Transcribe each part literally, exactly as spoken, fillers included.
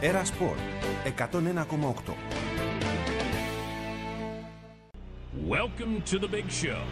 Έρα Σπορ εκατόν ένα κόμμα οκτώ. Welcome to the big show.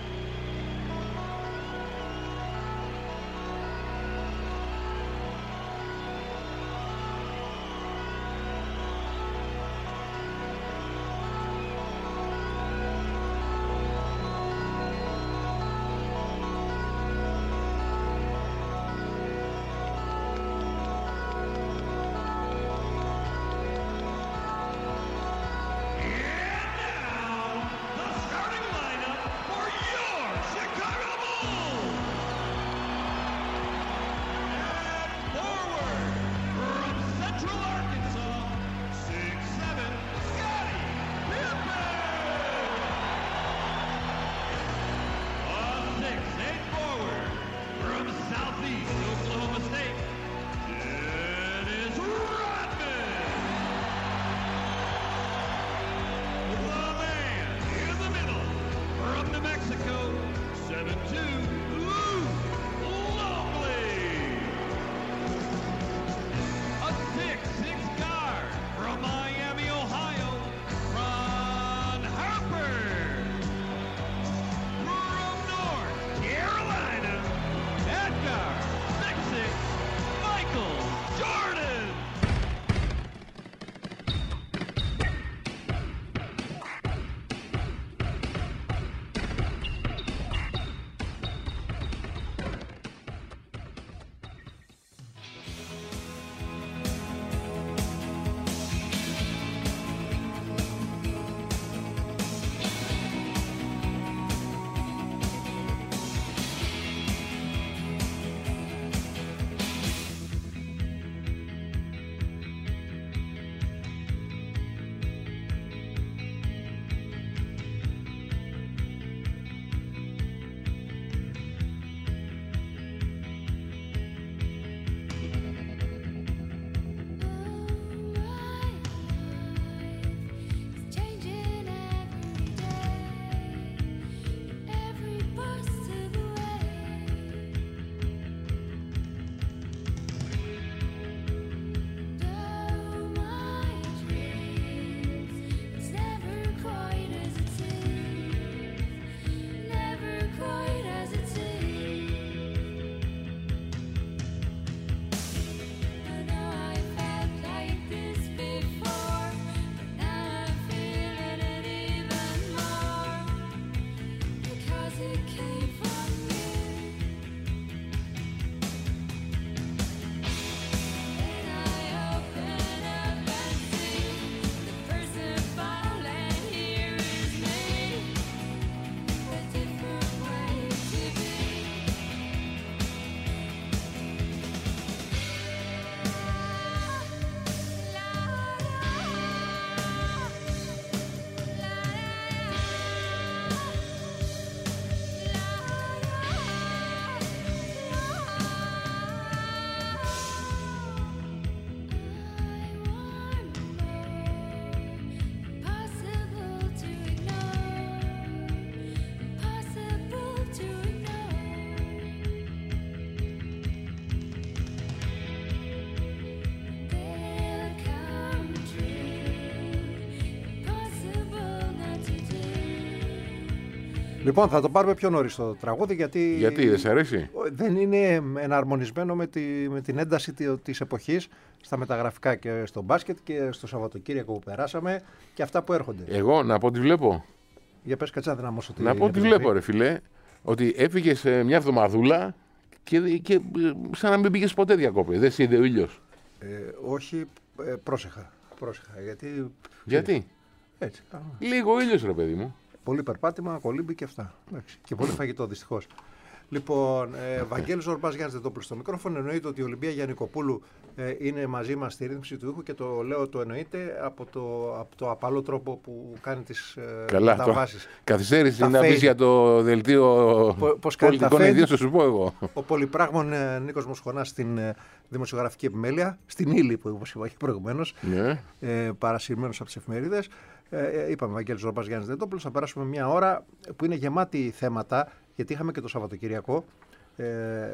Λοιπόν, θα το πάρουμε πιο νωρίς το τραγούδι, γιατί, γιατί δεν σε αρέσει? Δεν είναι εναρμονισμένο με, τη, με την ένταση της εποχής στα μεταγραφικά και στο μπάσκετ και στο Σαββατοκύριακο που περάσαμε και αυτά που έρχονται. Εγώ να πω τι βλέπω. Για πες, κατσά, να μώσω. Να πω τι βλέπω, ρε φιλέ. Ότι έφυγες μια εβδομαδούλα και, και σαν να μην πήγες ποτέ διακόπη. Δεν σε είδε ο ήλιος? Ε, όχι, ε, πρόσεχα. πρόσεχα γιατί. Γιατί? Έτσι. Λίγο ήλιος, ρε παιδί μου. Πολύ περπάτημα, κολύμπι και αυτά. Εντάξει. Και πολύ φαγητό, δυστυχώς. Λοιπόν, ε, Βαγγέλης Ζορμπάς, Γιάννης Δεδόπουλος στο μικρόφωνο. Εννοείται ότι η Ολυμπία Γιαννικοπούλου ε, είναι μαζί μας στη ρύθμιση του ήχου και το λέω, το εννοείται από το, από το απαλό τρόπο που κάνει τις ε, μεταβάσεις. Καθυστέρηση να πεις για το δελτίο πολιτικών ειδήσεων, θα σου πω εγώ. Ο πολυπράγμων ε, Νίκος Μοσχονάς στην ε, δημοσιογραφική επιμέλεια, στην ύλη που είπα προηγουμένως, yeah. ε, παρασυρμένος από τις εφημερίδες. Ε, είπαμε, Βαγγέλης Ζορμπάς, Γιάννης Δεδόπουλος. Θα περάσουμε μια ώρα που είναι γεμάτη θέματα, γιατί είχαμε και το Σαββατοκυριακό. Ε,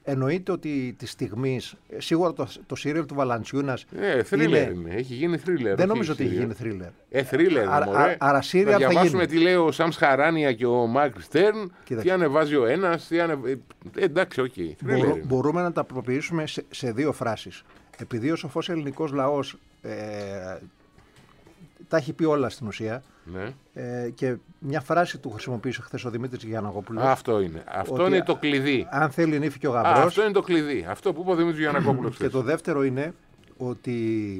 εννοείται ότι τη στιγμή. Σίγουρα το, το σύριαλ του Valanciunas. Ε, thriller είναι. Έχει γίνει thriller. Δεν νομίζω ότι έχει γίνει thriller. Ε, thriller. Άρα, άρα σύριαλ θα γίνει. Να διαβάσουμε τι λέει ο Σαμ Χαράνια και ο Μάικλ Στέρν. Τι ανεβάζει ο ένα. Ανε... Ε, εντάξει, οκ. Okay. Μπορώ, μπορούμε να τα αποποιήσουμε σε, σε δύο φράσεις. Επειδή ο σοφός ελληνικός λαός ε, τα έχει πει όλα στην ουσία. Ναι. Ε, και μια φράση του χρησιμοποίησε χθες ο Δημήτρης Γιαννακόπουλος. Αυτό είναι. Αυτό είναι το κλειδί. Αν θέλει νύφη και ο γαμπρός. Α, αυτό είναι το κλειδί. Αυτό που είπε ο Δημήτρης Γιαννακόπουλος. Και το δεύτερο είναι ότι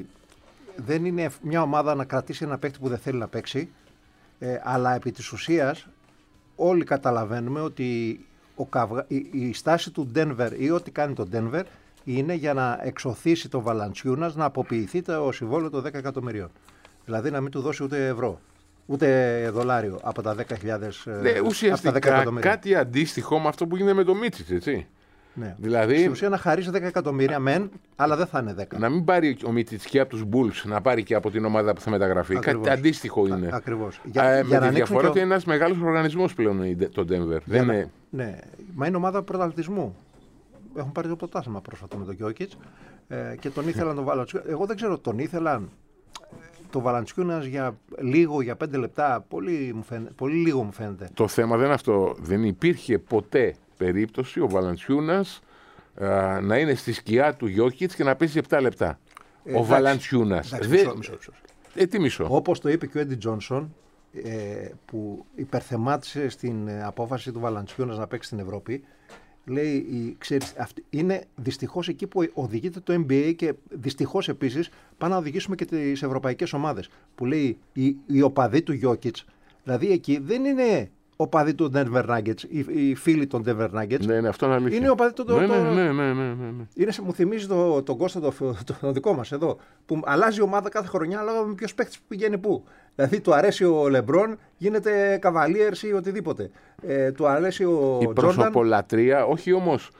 δεν είναι μια ομάδα να κρατήσει ένα παίκτη που δεν θέλει να παίξει. Ε, αλλά επί της ουσίας όλοι καταλαβαίνουμε ότι ο Καυγα... η, η στάση του Denver ή ό,τι κάνει το Denver είναι για να εξωθήσει το Valanciunas να αποποιηθεί το συμβόλαιο των δέκα εκατομμυρίων. Δηλαδή να μην του δώσει ούτε ευρώ, ούτε δολάριο από τα δέκα χιλιάδες ναι, ουσιαστικά κάτι αντίστοιχο με αυτό που γίνεται με το Μίτσιτς, έτσι. Ναι. Δηλαδή, στην ουσία να χαρίσει δέκα εκατομμύρια μεν, αλλά δεν θα είναι δέκα. Να μην πάρει ο Μίτσιτς και από τους Bulls, να πάρει και από την ομάδα που θα μεταγραφεί. Ακριβώς. Κάτι αντίστοιχο είναι. Α, ακριβώς. Για, ε, για με τη διαφορά ότι και... είναι ένας μεγάλος οργανισμός πλέον το Denver. Δεν να... είναι... Ναι, μα είναι ομάδα πρωταθλητισμού. Έχουν πάρει το πρωτάθλημα πρόσφατα με τον Γιόκιτς ε, και τον ήθελαν τον Valanciunas. Εγώ δεν ξέρω, τον ήθελαν το Valanciunas για λίγο, για πέντε λεπτά. Πολύ, μου φαίνεται, πολύ λίγο μου φαίνεται. Το θέμα δεν είναι αυτό. Δεν υπήρχε ποτέ περίπτωση ο Valanciunas Uh, να είναι στη σκιά του Γιόκιτς και να παίζει επτά λεπτά. Ε, ο Valanciunas. Δε... Μισό, μισό, μισό. Ε, τι μισό. Όπως το είπε και ο Έντι Τζόνσον, ε, που υπερθεμάτισε στην ε, απόφαση του Valanciunas να παίξει στην Ευρώπη, λέει, η, ξέρεις, αυτή, είναι δυστυχώς εκεί που οδηγείται το N B A και δυστυχώς επίσης πάνε να οδηγήσουμε και τις ευρωπαϊκές ομάδες. Που λέει οι, οι οπαδοί του Γιόκιτς, δηλαδή εκεί δεν είναι οπαδοί του Denver Nuggets, οι, οι φίλοι των Denver Nuggets. Ναι, ναι, αυτό είναι αλήθεια. Είναι οπαδοί του. Ναι, ναι, ναι, ναι, ναι, ναι. Είναι, μου θυμίζει τον το Κώστα, το, το, το δικό μας εδώ, που αλλάζει η ομάδα κάθε χρονιά ανάλογα με ποιος παίκτης που πηγαίνει πού. Δηλαδή, του αρέσει ο Λεμπρόν, γίνεται Cavaliers ή οτιδήποτε. Ε, του αρέσει ο η Jordan. Προσωπολατρία, όχι όμως,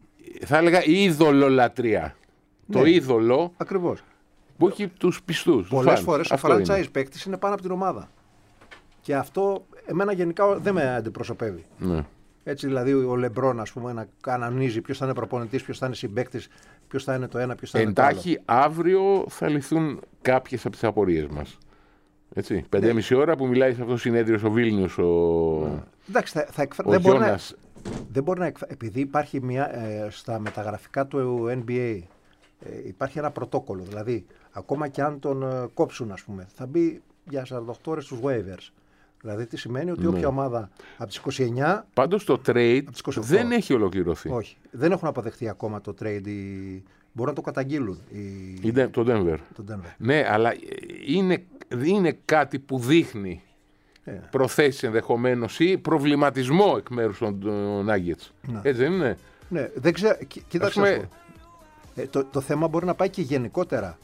θα έλεγα η είδωλολατρία. Ναι, το είδωλο. Ακριβώς. Που έχει τους πιστούς. Πολλές φορές ο franchise παίκτης είναι πάνω από την ομάδα. Και αυτό εμένα γενικά δεν με αντιπροσωπεύει. Ναι. Έτσι δηλαδή ο Λεμπρόν, ας πούμε, να κανονίζει ποιος θα είναι προπονητής, ποιος θα είναι συμπαίκτης, ποιος θα είναι το ένα, ποιος θα είναι το άλλο. Εντάχει αύριο θα λυθούν κάποιες από τις απορίες μας. Έτσι, πέντε και μισή ώρα που μιλάει σε αυτό το συνέδριο ο Βίλνιους, ο, ναι. Εντάξει, θα, θα εκφρα... ο δεν, μπορεί να... δεν μπορεί να εκφρα... επειδή υπάρχει μια, ε, στα μεταγραφικά του N B A ε, υπάρχει ένα πρωτόκολλο, δηλαδή ακόμα και αν τον ε, κόψουν, ας πούμε, θα μπει για σαράντα οκτώ ώρες στους waivers. Δηλαδή τι σημαίνει ότι όποια ναι. ομάδα από τις είκοσι εννιά. Πάντως το trade δεν έχει ολοκληρωθεί. Όχι. Δεν έχουν αποδεχτεί ακόμα το trade. Οι... Μπορούν να το καταγγείλουν. Οι... Το Denver. Το Denver. Ναι, αλλά είναι, είναι κάτι που δείχνει yeah. προθέσεις ενδεχομένως ή προβληματισμό εκ μέρους των Nuggets. Ναι. Έτσι δεν είναι. Ναι, δεν ξέρω. Κοίταξε. Πούμε... Ε, το, το θέμα μπορεί να πάει και γενικότερα.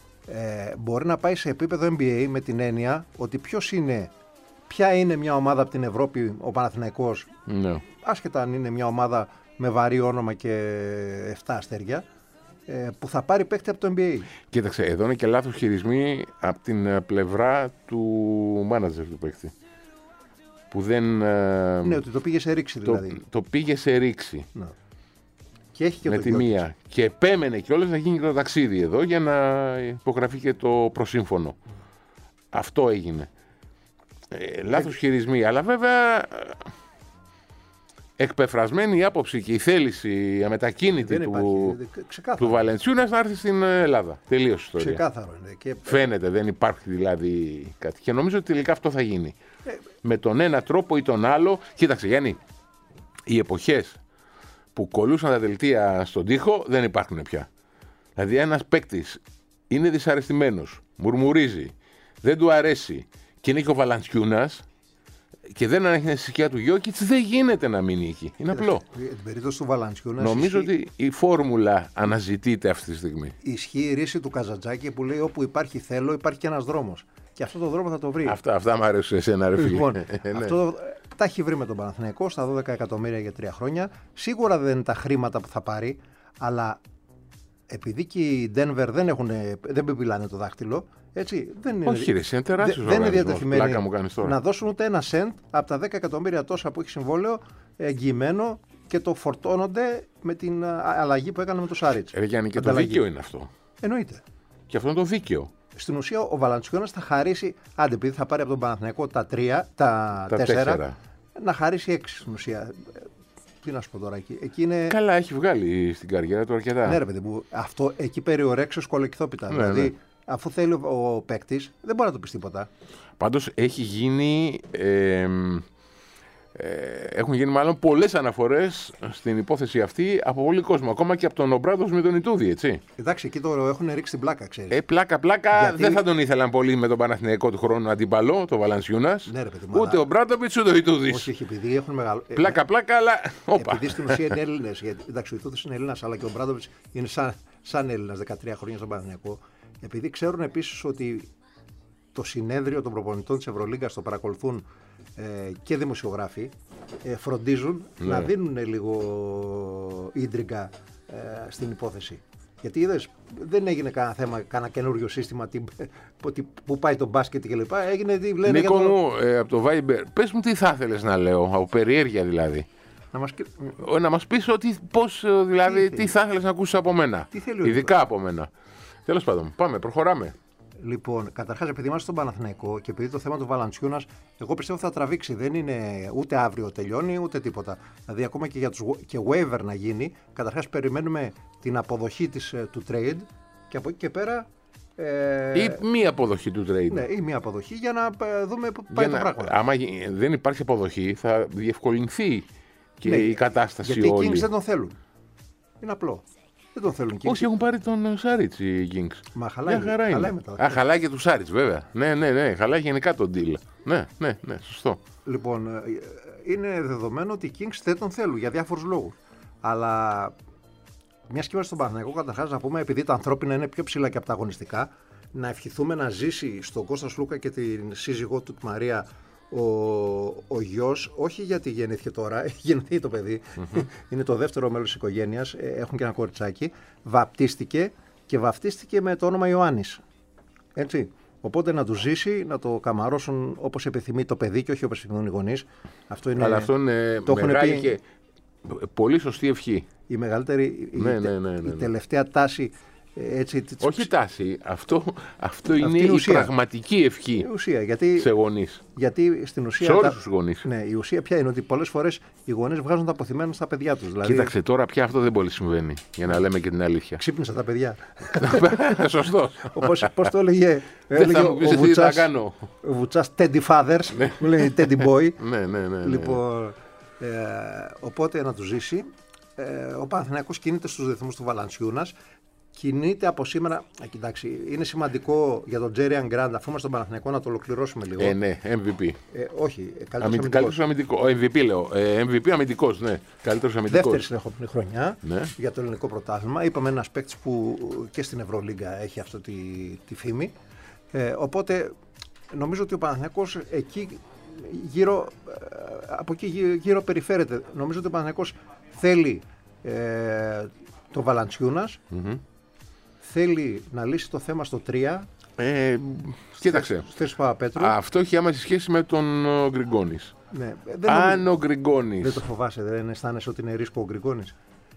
Ε, μπορεί να πάει σε επίπεδο N B A με την έννοια ότι ποιος είναι. Ποια είναι μια ομάδα από την Ευρώπη, ο Παναθηναϊκός, ναι. άσχετα αν είναι μια ομάδα με βαρύ όνομα και εφτά αστέρια, ε, που θα πάρει παίκτη από το N B A. Κοίταξε, εδώ είναι και λάθος χειρισμοί από την πλευρά του μάνατζερ του παίκτη. Που δεν... Ναι, ότι το πήγε σε ρήξη δηλαδή. Το, το πήγε σε ρήξη. Ναι. Και έχει και με το τη μία. Και επέμενε κιόλας να γίνει και το ταξίδι εδώ για να υπογραφεί και το προσύμφωνο. Mm. Αυτό έγινε. Ε, λάθος χειρισμοί, αλλά βέβαια εκπεφρασμένη η άποψη και η θέληση αμετακίνητη του, του Valanciunas να έρθει στην Ελλάδα. Τελείωσε η ιστορία. Ξεκάθαρο είναι. Και... Φαίνεται, δεν υπάρχει δηλαδή κάτι. Και νομίζω ότι τελικά αυτό θα γίνει. Ε... Με τον ένα τρόπο ή τον άλλο. Κοίταξε Γιάννη, οι εποχές που κολλούσαν τα δελτία στον τοίχο δεν υπάρχουν πια. Δηλαδή ένας παίκτης είναι δυσαρεστημένος, μουρμουρίζει, δεν του αρέσει και είναι και ο Valanciunas και δεν ανέχεται στη σκιά του Γιόκιτς, δεν γίνεται να μείνει εκεί. Είναι απλό. Την περίπτωση του Valanciunas. Νομίζω ισχύει... ότι η φόρμουλα αναζητείται αυτή τη στιγμή. Ισχύει η ρίση του Καζαντζάκη που λέει όπου υπάρχει θέλω υπάρχει και ένας δρόμος. Και αυτό το δρόμο θα το βρει. Αυτά, αυτά μου αρέσουν εσένα, ρε φίλε. Λοιπόν, αυτό τα έχει βρει με τον Παναθηναϊκό στα δώδεκα εκατομμύρια για τρία χρόνια. Σίγουρα δεν είναι τα χρήματα που θα πάρει, αλλά επειδή και οι Denver δεν, έχουν, δεν πεπιλάνε το δάχτυλο, έτσι, δεν είναι, όχι, ρε, είναι τεράστιος δεν είναι διατεθειμένοι μου κάνεις τώρα. να δώσουν ούτε ένα σεντ από τα δέκα εκατομμύρια τόσα που έχει συμβόλαιο εγγυημένο και το φορτώνονται με την αλλαγή που έκανε με το Σάριτς. Ρε Γιάννη, και το δίκαιο είναι αυτό. Εννοείται. Και αυτό είναι το δίκαιο. Στην ουσία ο Βαλαντσιώνας θα χαρίσει, άντε επειδή θα πάρει από τον Παναθηναϊκό τα τρία, τα, τα τέσσερα, τέσσερα, να χαρίσει έξι στην ουσία. Τι να σου πω τώρα εκεί. εκεί είναι... Καλά, έχει βγάλει στην καριέρα του αρκετά. Ναι, ρε παιδί μου, αυτό εκεί περιορέξει σκολοκυθόπιτα. Ναι, δηλαδή, ναι. αφού θέλει ο, ο παίκτης, δεν μπορεί να του πει τίποτα. Πάντως έχει γίνει. Ε, ε, έχουν γίνει μάλλον πολλές αναφορές στην υπόθεση αυτή από πολύ κόσμο. Ακόμα και από τον Ομπράδος με τον Ιτούδη, έτσι. Εντάξει, εκεί το έχουν ρίξει την πλάκα, ξέρεις. Ε, πλάκα, πλάκα. Γιατί... Δεν θα τον ήθελαν πολύ με τον Παναθηναϊκό του χρόνου αντίπαλο, τον Βαλανσιούνας. Ναι, ρε παιδί μου, ούτε αλλά... ο Μπράντοβιτς ούτε ο Ιτούδης. Όχι, όχι, επειδή έχουν μεγάλο. Πλάκα, πλάκα, αλλά. Όπα. Επειδή στην ουσία είναι Έλληνες. Γιατί... Εντάξει, ο Ιτούδης είναι Έλληνας, αλλά και ο Μπράντοβιτς είναι σαν, σαν Έλληνας δεκατρία χρόνια στον Παναθηναϊκό. Επειδή ξέρουν επίσης ότι το συνέδριο των προπονητών της Ευρωλίγκας το παρακολουθούν ε, και δημοσιογράφοι, ε, φροντίζουν ναι. να δίνουν λίγο ίντριγκα ε, στην υπόθεση. Γιατί είδες, δεν έγινε κανένα θέμα, κανένα καινούριο σύστημα τι, που πάει το μπάσκετ κλπ. Έγινε τι λένε. Νίκο για το... μου, ε, από το Viber, πες μου τι θα ήθελες να λέω, από περιέργεια δηλαδή. Να μας, να μας πεις ότι πώς, δηλαδή, τι, τι θα ήθελες να ακούσεις από μένα. Τι θέλει ο ειδικά από μένα. Τέλος πάντων, πάμε, προχωράμε. Λοιπόν, καταρχάς, επειδή είμαστε στον Παναθηναϊκό και επειδή το θέμα του Βαλαντσιούνας, εγώ πιστεύω θα τραβήξει. Δεν είναι ούτε αύριο τελειώνει, ούτε τίποτα. Δηλαδή, ακόμα και για τους και waiver να γίνει, καταρχάς περιμένουμε την αποδοχή της, του trade και από εκεί και πέρα. Ε, ή μία αποδοχή του trade. Ναι, ή μία αποδοχή για να δούμε πού πάει για το να, πράγμα. Άμα δεν υπάρχει αποδοχή, θα διευκολυνθεί και ναι, η κατάσταση γιατί όλη. Οι Kings δεν τον θέλουν. Είναι απλό. Δεν τον θέλουν. Όχι, έχουν πάρει τον Σάριτς οι Kings. Μα χαλάει, Μια χαρά χαλάει είναι. μετά. Α, χαλάει και του Σάριτς, βέβαια. Ναι, ναι, ναι. Χαλάει γενικά τον deal. Ναι, ναι, ναι, σωστό. Λοιπόν, είναι δεδομένο ότι οι Kings δεν τον θέλουν για διάφορους λόγους. Αλλά μια και είμαστε στον Παναθηναϊκό, καταρχάς να πούμε, επειδή τα ανθρώπινα είναι πιο ψηλά και από τα αγωνιστικά, να ευχηθούμε να ζήσει στον Κώστα Σλούκα και την σύζυγό του τη Μαρία ο, ο γιος, όχι γιατί γεννήθηκε τώρα, έχει γεννηθεί το παιδί, mm-hmm. είναι το δεύτερο μέλος της οικογένειας, έχουν και ένα κοριτσάκι, βαπτίστηκε και βαφτίστηκε με το όνομα Ιωάννης. Έτσι. Οπότε να του ζήσει, να το καμαρώσουν όπως επιθυμεί το παιδί και όχι όπως επιθυμούν οι γονείς. Αυτό είναι, αλλά αυτό είναι το μεγάλη πει, και πολύ σωστή ευχή. Η μεγαλύτερη, ναι, η, ναι, ναι, ναι, ναι. η τελευταία τάση. Έτσι, όχι τάση, αυτό, αυτό είναι η, η ουσία. Πραγματική ευχή η ουσία, γιατί, σε γονείς. Γιατί στην ουσία. Σε όλους τα, τους γονείς. Ναι, η ουσία πια είναι ότι πολλές φορές οι γονείς βγάζουν τα αποθυμένα στα παιδιά τους. Δηλαδή... Κοίταξε, τώρα πια αυτό δεν πολύ συμβαίνει, για να λέμε και την αλήθεια. Ξύπνησα τα παιδιά. Σωστός. Πώς το έλεγε, δεν θα μου πεις τι θα κάνω. Ο Βουτσάς Teddy Fathers, μου λέει Teddy Boy. Ναι, ναι, ναι. Λοιπόν, ε, οπότε να του ζήσει. Ε, ο Παναθηναϊκός κινείται στους ρυθμούς του Βαλαντσιούνας. Κινείται από σήμερα. Α, κοιτάξει, είναι σημαντικό για τον Τζέριαν Γκραντ, αφού είμαστε στον Παναθηναϊκό, να το ολοκληρώσουμε λίγο. Ε, ναι, εμ βι πι. Ε, όχι, καλύτερος αμυντικός. εμ βι πι λέω. Ε, εμ βι πι αμυντικός, ναι. Καλύτερος αμυντικός. Δεύτερη συνεχόμενη χρονιά ναι. για το ελληνικό πρωτάθλημα. Είπαμε ένας παίκτης που και στην Ευρωλίγκα έχει αυτή τη, τη φήμη. Ε, οπότε νομίζω ότι ο Παναθηναϊκός εκεί γύρω, από εκεί γύρω, γύρω περιφέρεται. Νομίζω ότι ο Παναθηναϊκός θέλει ε, το Βαλαντσιούνας. Mm-hmm. Θέλει να λύσει το θέμα στο τρία. Ε, κοίταξε. Στέρις Παπαπέτρου. Αυτό έχει άμεση σχέση με τον Γκριγκόνης. Ναι, δεν Αν ο Γκριγκόνης. Δεν το φοβάσαι, δεν αισθάνεσαι ότι είναι ρίσκο ο Γκριγκόνης.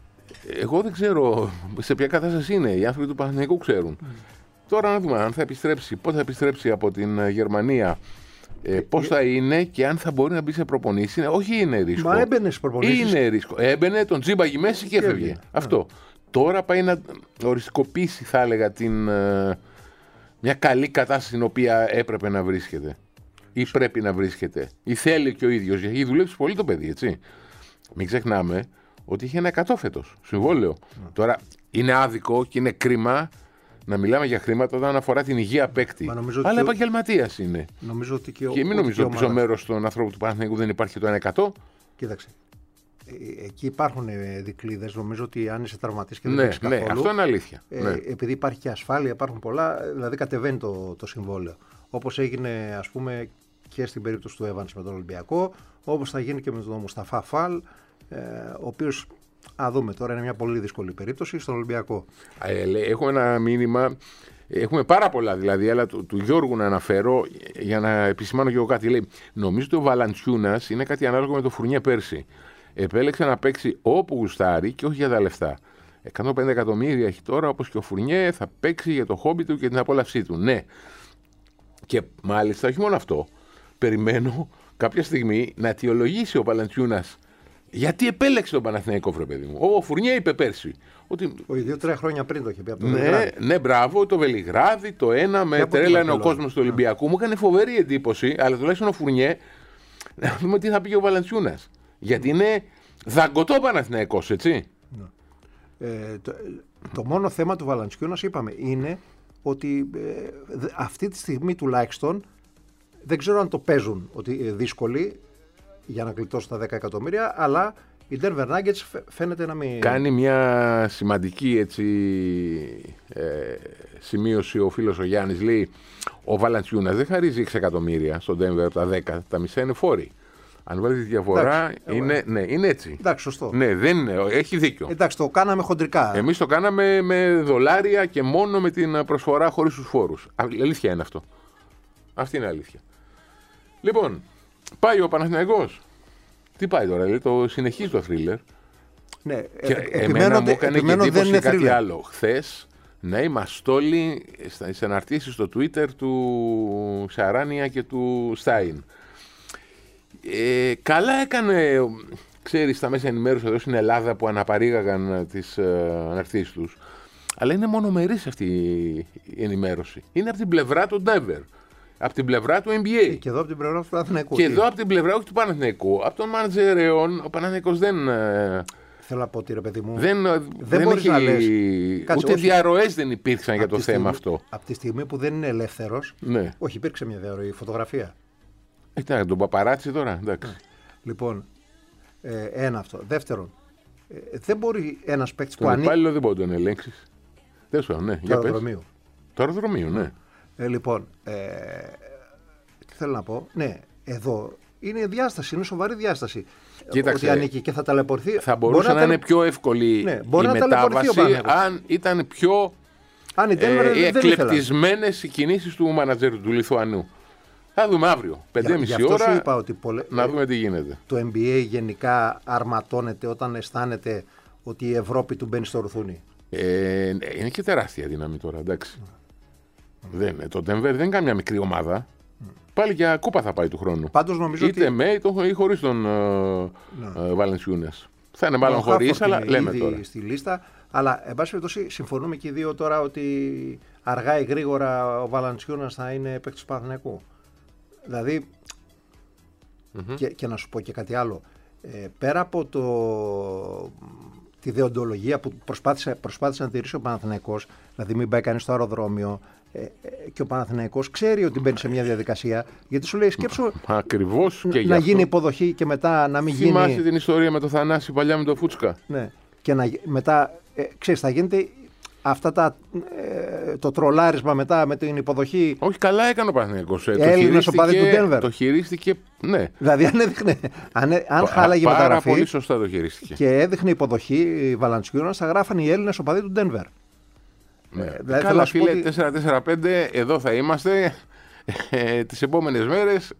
Εγώ δεν ξέρω σε ποια κατάσταση είναι. Οι άνθρωποι του Παναθηναϊκού ξέρουν. Mm. Τώρα να δούμε αν θα επιστρέψει, πότε θα επιστρέψει από την Γερμανία. Ε, πώς θα είναι και αν θα μπορεί να μπει σε προπονήσεις. Όχι είναι ρίσκο. Μα έμπαινε στις προπονήσεις. Είναι ρίσκο. Έμπαινε, τον τζίμπαγε μέση και έφευγε. Αυτό. Yeah. Τώρα πάει να οριστικοποιήσει, θα έλεγα, την, uh, μια καλή κατάσταση στην οποία έπρεπε να βρίσκεται. Ή πρέπει να βρίσκεται. Ή θέλει και ο ίδιος. Γιατί δουλεύει πολύ το παιδί, έτσι. Μην ξεχνάμε ότι είχε ένα εκατό φέτος συμβόλαιο. Mm. Τώρα είναι άδικο και είναι κρίμα να μιλάμε για χρήματα όταν αφορά την υγεία παίκτη. Αλλά επαγγελματίας είναι. Νομίζω ότι και, ο, και μην νομίζω ότι πίσω μέρος των ανθρώπων του Παναθηναϊκού δεν υπάρχει το ένα εκατό. Κοίταξε. Εκεί υπάρχουν δικλείδες. Νομίζω ότι αν είσαι τραυματής και δεν ναι, έχεις καθόλου. Ναι, αυτό είναι αλήθεια. Ε, ναι. Επειδή υπάρχει και ασφάλεια, υπάρχουν πολλά. Δηλαδή κατεβαίνει το, το συμβόλαιο. Όπως έγινε, ας πούμε, και στην περίπτωση του Evans με τον Ολυμπιακό, όπως θα γίνει και με τον Μουσταφά Φαλ, ε, ο οποίος. Α, δούμε τώρα, είναι μια πολύ δύσκολη περίπτωση στον Ολυμπιακό. Ε, έχουμε ένα μήνυμα. Έχουμε πάρα πολλά δηλαδή, αλλά του, του Γιώργου να αναφέρω για να επισημάνω και εγώ κάτι. Λέει, νομίζω ότι ο Βαλαντσιούνας είναι κάτι ανάλογο με το Φουρνιέ πέρσι. επέλεξε να παίξει όπου γουστάρει και όχι για τα λεφτά. εκατόν πενήντα εκατομμύρια έχει τώρα, όπως και ο Φουρνιέ, θα παίξει για το χόμπι του και την απόλαυσή του. Ναι. Και μάλιστα, όχι μόνο αυτό, περιμένω κάποια στιγμή να αιτιολογήσει ο Παλαντσιούνας γιατί επέλεξε τον Παναθηναϊκό, βρε παιδί μου. Ο Φουρνιέ είπε πέρσι. Ότι... Ο δύο-τρία χρόνια πριν το είχε πει από το ναι, Βελιγράδι. Ναι, μπράβο, το Βελιγράδι, το ένα με τρέλανε ο κόσμος του Ολυμπιακού. Μου έκανε φοβερή εντύπωση, αλλά τουλάχιστον ο Φουρνιέ, να δούμε τι θα πει ο Παλαντσιούνας. Γιατί είναι δαγκωτό Παναθηναϊκός, έτσι. Ε, το, το μόνο θέμα του Βαλαντσιούνας, είπαμε, είναι ότι ε, αυτή τη στιγμή τουλάχιστον δεν ξέρω αν το παίζουν ότι είναι δύσκολοι για να γλιτώσουν τα δέκα εκατομμύρια, αλλά η Denver Nuggets φαίνεται να μην... Κάνει μια σημαντική έτσι, ε, σημείωση ο φίλος ο Γιάννης, λέει ο Βαλαντσιούνας δεν χαρίζει έξι εκατομμύρια στον Denver από τα δέκα, τα μισά είναι φόροι. Αν βάλει τη διαφορά, εντάξει, είναι, ναι, είναι έτσι. Εντάξει, σωστό. Ναι, δεν είναι, έχει δίκιο. Εντάξει, το κάναμε χοντρικά. Εμείς το κάναμε με δολάρια και μόνο με την προσφορά χωρίς τους φόρους. Αλήθεια είναι αυτό. Αυτή είναι αλήθεια. Λοιπόν, πάει ο Παναθηναϊκός. Τι πάει τώρα, λέει, το συνεχίζει το θρίλερ. Ναι, και ε, εμένα μου έκανε και εντύπωση κάτι thriller. άλλο. Χθες, ναι, είμαστε όλοι στις αναρτήσεις στο Twitter του Σαράνια και του Στάιν. Ε, καλά έκανε, ξέρεις, τα μέσα ενημέρωση εδώ στην Ελλάδα που αναπαρήγαγαν τις ε, αναρτήσεις τους. Αλλά είναι μονομερής αυτή η ενημέρωση. Είναι από την πλευρά του Denver. Από την πλευρά του N B A. Και εδώ από την πλευρά του Παναθηναϊκού. Και εδώ από την πλευρά όχι του Παναθηναϊκού. Από τον μάνατζερ, ο Παναθηναϊκός δεν. Θέλω να πω ότι ρε παιδί μου. Δεν, δεν, δεν μπορείς έχει. Να λες, ούτε διαρροές δεν υπήρξαν για το θέμα στιγμή, αυτό. Από τη στιγμή που δεν είναι ελεύθερος. Ναι. Όχι, υπήρξε μια διαρροή, φωτογραφία. Ήταν τον παπαράτσι τώρα, εντάξει. Λοιπόν, ε, ένα αυτό. Δεύτερον, ε, δεν μπορεί ένας παίκτης που Τον ανήκει. υπάλληλο δεν μπορεί να τον ελέγξει. Δεν σου ναι. Το αεροδρομίου. Το αεροδρομίου, ναι. Ε, λοιπόν, ε, τι θέλω να πω. Ναι, εδώ είναι διάσταση, είναι σοβαρή διάσταση. Κοίταξε, ότι ανήκει και θα ταλαιπωρηθεί. Θα μπορούσε να, να είναι πιο εύκολη ναι, η μετάβαση αν ήταν πιο ε, εκλεπτισμένες οι κινήσεις του μάνατζερ του Λιθουανού. Θα δούμε αύριο, πέντε και μισή ώρα, είπα ότι πολλε... να δούμε τι γίνεται. Το N B A γενικά αρματώνεται όταν αισθάνεται ότι η Ευρώπη του μπαίνει στο ρουθούνι. Ε, είναι και τεράστια δύναμη τώρα, εντάξει. Mm. Δεν, το Denver δεν είναι καμιά μικρή ομάδα. Mm. Πάλι για κούπα θα πάει του χρόνου. Πάντως νομίζω είτε ότι... με ή χωρίς τον uh, Βαλενσιούνας. Θα είναι μάλλον χωρίς, αλλά λέμε τώρα. Στη λίστα, αλλά εν πάση περιπτώσει συμφωνούμε και οι δύο τώρα ότι αργά ή γρήγορα ο Βαλενσιούνας θα είναι παίκτης του Παναθηναϊκού. Δηλαδή, mm-hmm. και, και να σου πω και κάτι άλλο, ε, πέρα από το, τη δεοντολογία που προσπάθησε, προσπάθησε να τηρήσει ο Παναθηναϊκός, δηλαδή μην πάει κανείς στο αεροδρόμιο, ε, ε, και ο Παναθηναϊκός ξέρει ότι μπαίνει σε μια διαδικασία, γιατί σου λέει σκέψου ακριβώς και να γίνει υποδοχή και μετά να μην γίνει... Θυμάσαι την ιστορία με το Θανάση παλιά με το Φούτσκα. Ναι, και να, μετά, ε, ξέρεις, θα γίνεται... Αυτά τα, ε, το τρολάρισμα μετά με την υποδοχή. Όχι, καλά έκανε ο Παναθηναϊκός. Ε, Έλληνες ο παδί του Denver. Το χειρίστηκε, ναι. Δηλαδή αν έδειχνε, αν, αν χάλαγε πάρα μεταγραφή πολύ σωστά το χειρίστηκε. Και έδειχνε υποδοχή η Βαλαντσιούνας, θα γράφανε οι Έλληνες ο παδί του Denver. Ναι. Ε, δηλαδή, καλά φίλε, ότι... τέσσερα τέσσερα πέντε, εδώ θα είμαστε ε, τις επόμενες μέρες.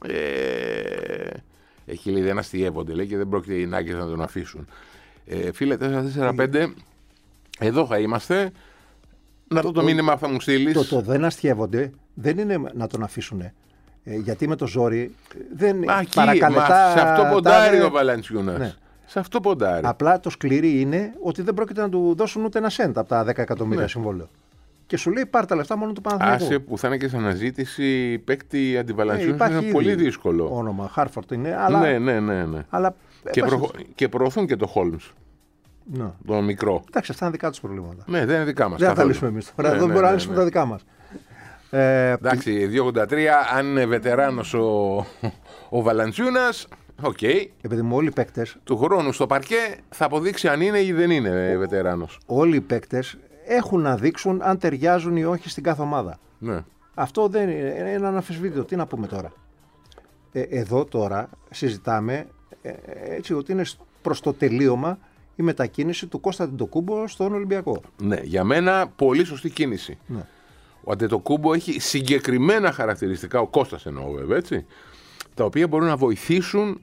Ε, εκεί λέει δεν αστιεύονται, λέει, και δεν πρόκειται οι Nuggets να τον αφήσουν. Ε, φίλε, τέσσερα τέσσερα πέντε... Εδώ θα είμαστε. Να δω το, το μήνυμα θα μου στείλεις. Το, το δεν αστιεύονται δεν είναι να τον αφήσουν. Ε, γιατί με το ζόρι δεν παρακαλετά. Σε αυτό ποντάρει τα... ο Βαλαντσιούνας. Ναι. Σε αυτό ποντάρει. Απλά το σκληρή είναι ότι δεν πρόκειται να του δώσουν ούτε ένα σέντ από τα δέκα εκατομμύρια ναι. συμβόλαιο. Και σου λέει πάρ' τα λεφτά μόνο του Παναθηναϊκού. Άσε που θα είναι και σε αναζήτηση παίκτη αντιβαλαντσιούνας. Ε, είναι πολύ δύσκολο. Όνομα, Χάρφορντ είναι. Αλλά... Ναι, ναι, ναι. ναι. Αλλά... Και, προ... και προωθούν και το Χόλμς. No. Το μικρό. Εντάξει, αυτά είναι δικά του προβλήματα. Ναι, δεν είναι δικά μας. Δεν θα τα λύσουμε εμείς. Ναι, δεν ναι, μπορούμε ναι, να λύσουμε ναι. τα δικά μας. Ε, Εντάξει, δύο ογδόντα τρία, αν είναι βετεράνος ο, ο Βαλαντσιούνας, οκ. Okay. Επειδή μου όλοι οι παίκτες. Του χρόνου στο παρκέ θα αποδείξει αν είναι ή δεν είναι βετεράνος. Όλοι οι παίκτες έχουν να δείξουν αν ταιριάζουν ή όχι στην κάθε ομάδα. Ναι. Αυτό δεν είναι, είναι αναμφισβήτητο. Τι να πούμε τώρα. Ε, εδώ τώρα συζητάμε ε, έτσι ότι είναι προς το τελείωμα η μετακίνηση του Κώστα Αντετοκούμπο στον Ολυμπιακό. Ναι, για μένα πολύ σωστή κίνηση. Ναι. Ο Αντετοκούμπο έχει συγκεκριμένα χαρακτηριστικά, ο Κώστας εννοώ βέβαια, έτσι, τα οποία μπορούν να βοηθήσουν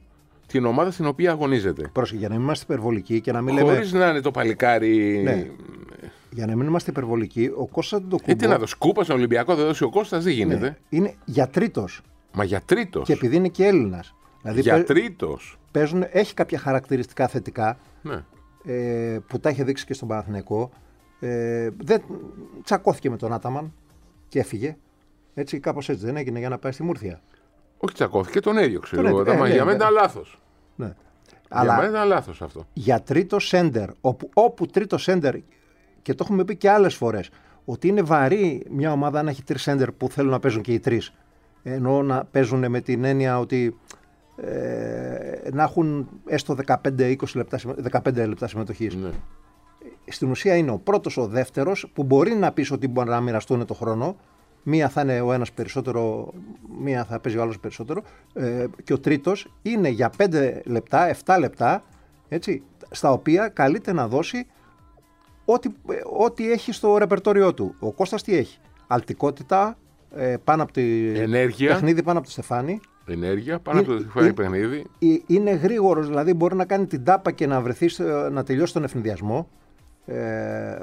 την ομάδα στην οποία αγωνίζεται. Πρόσεχε, για να μην είμαστε υπερβολικοί και να μην λέμε. Χωρίς να είναι το παλικάρι. Ναι. Για να μην είμαστε υπερβολικοί, ο Κώστας Αντετοκούμπο. Ε, τι να δώσει, κούπα στον Ολυμπιακό, δεν δώσει ο Κώστας, δεν γίνεται. Ναι, είναι για τρίτος. Μα για τρίτος. Και επειδή είναι και Έλληνας. Δηλαδή για παί... τρίτος. Παίζουν, έχει κάποια χαρακτηριστικά θετικά Ναι. ε, που τα είχε δείξει και στον Παναθηναϊκό. Ε, δεν τσακώθηκε με τον Άταμαν και έφυγε. Έτσι, κάπως έτσι δεν έγινε για να πάει στη Μούρθια. Όχι τσακώθηκε, τον έδιωξε. Τον Εγώ, έδιωξε, ε, ε, για ναι, μένα ναι. ήταν λάθος. Ναι. Για Αλλά μένα ήταν λάθος αυτό. για τρίτο σέντερ, όπου, όπου τρίτο σέντερ, και το έχουμε πει και άλλες φορές, ότι είναι βαρύ μια ομάδα να έχει τρεις σέντερ που θέλουν να παίζουν και οι τρεις. Ενώ να παίζουν με την έννοια ότι ε, να έχουν έστω δεκαπέντε με είκοσι λεπτά, δεκαπέντε λεπτά συμμετοχής. Ναι. Στην ουσία είναι ο πρώτος, ο δεύτερος, που μπορεί να πεις ότι μπορεί να μοιραστούν το χρόνο. Μία θα είναι ο ένας περισσότερο, μία θα παίζει ο άλλος περισσότερο. Ε, και ο τρίτος είναι για πέντε λεπτά, επτά λεπτά, έτσι, στα οποία καλείται να δώσει ό,τι, ό,τι έχει στο ρεπερτόριό του. Ο Κώστας τι έχει? Αλτικότητα, ε, πάνω από τη Ενέργεια. παιχνίδι, πάνω από το στεφάνι. Ενέργεια, πάνω από το στεφάνι παιχνίδι. Είναι γρήγορος, δηλαδή μπορεί να κάνει την τάπα και να βρεθεί, να τελειώσει τον ευνηδιασμό ε,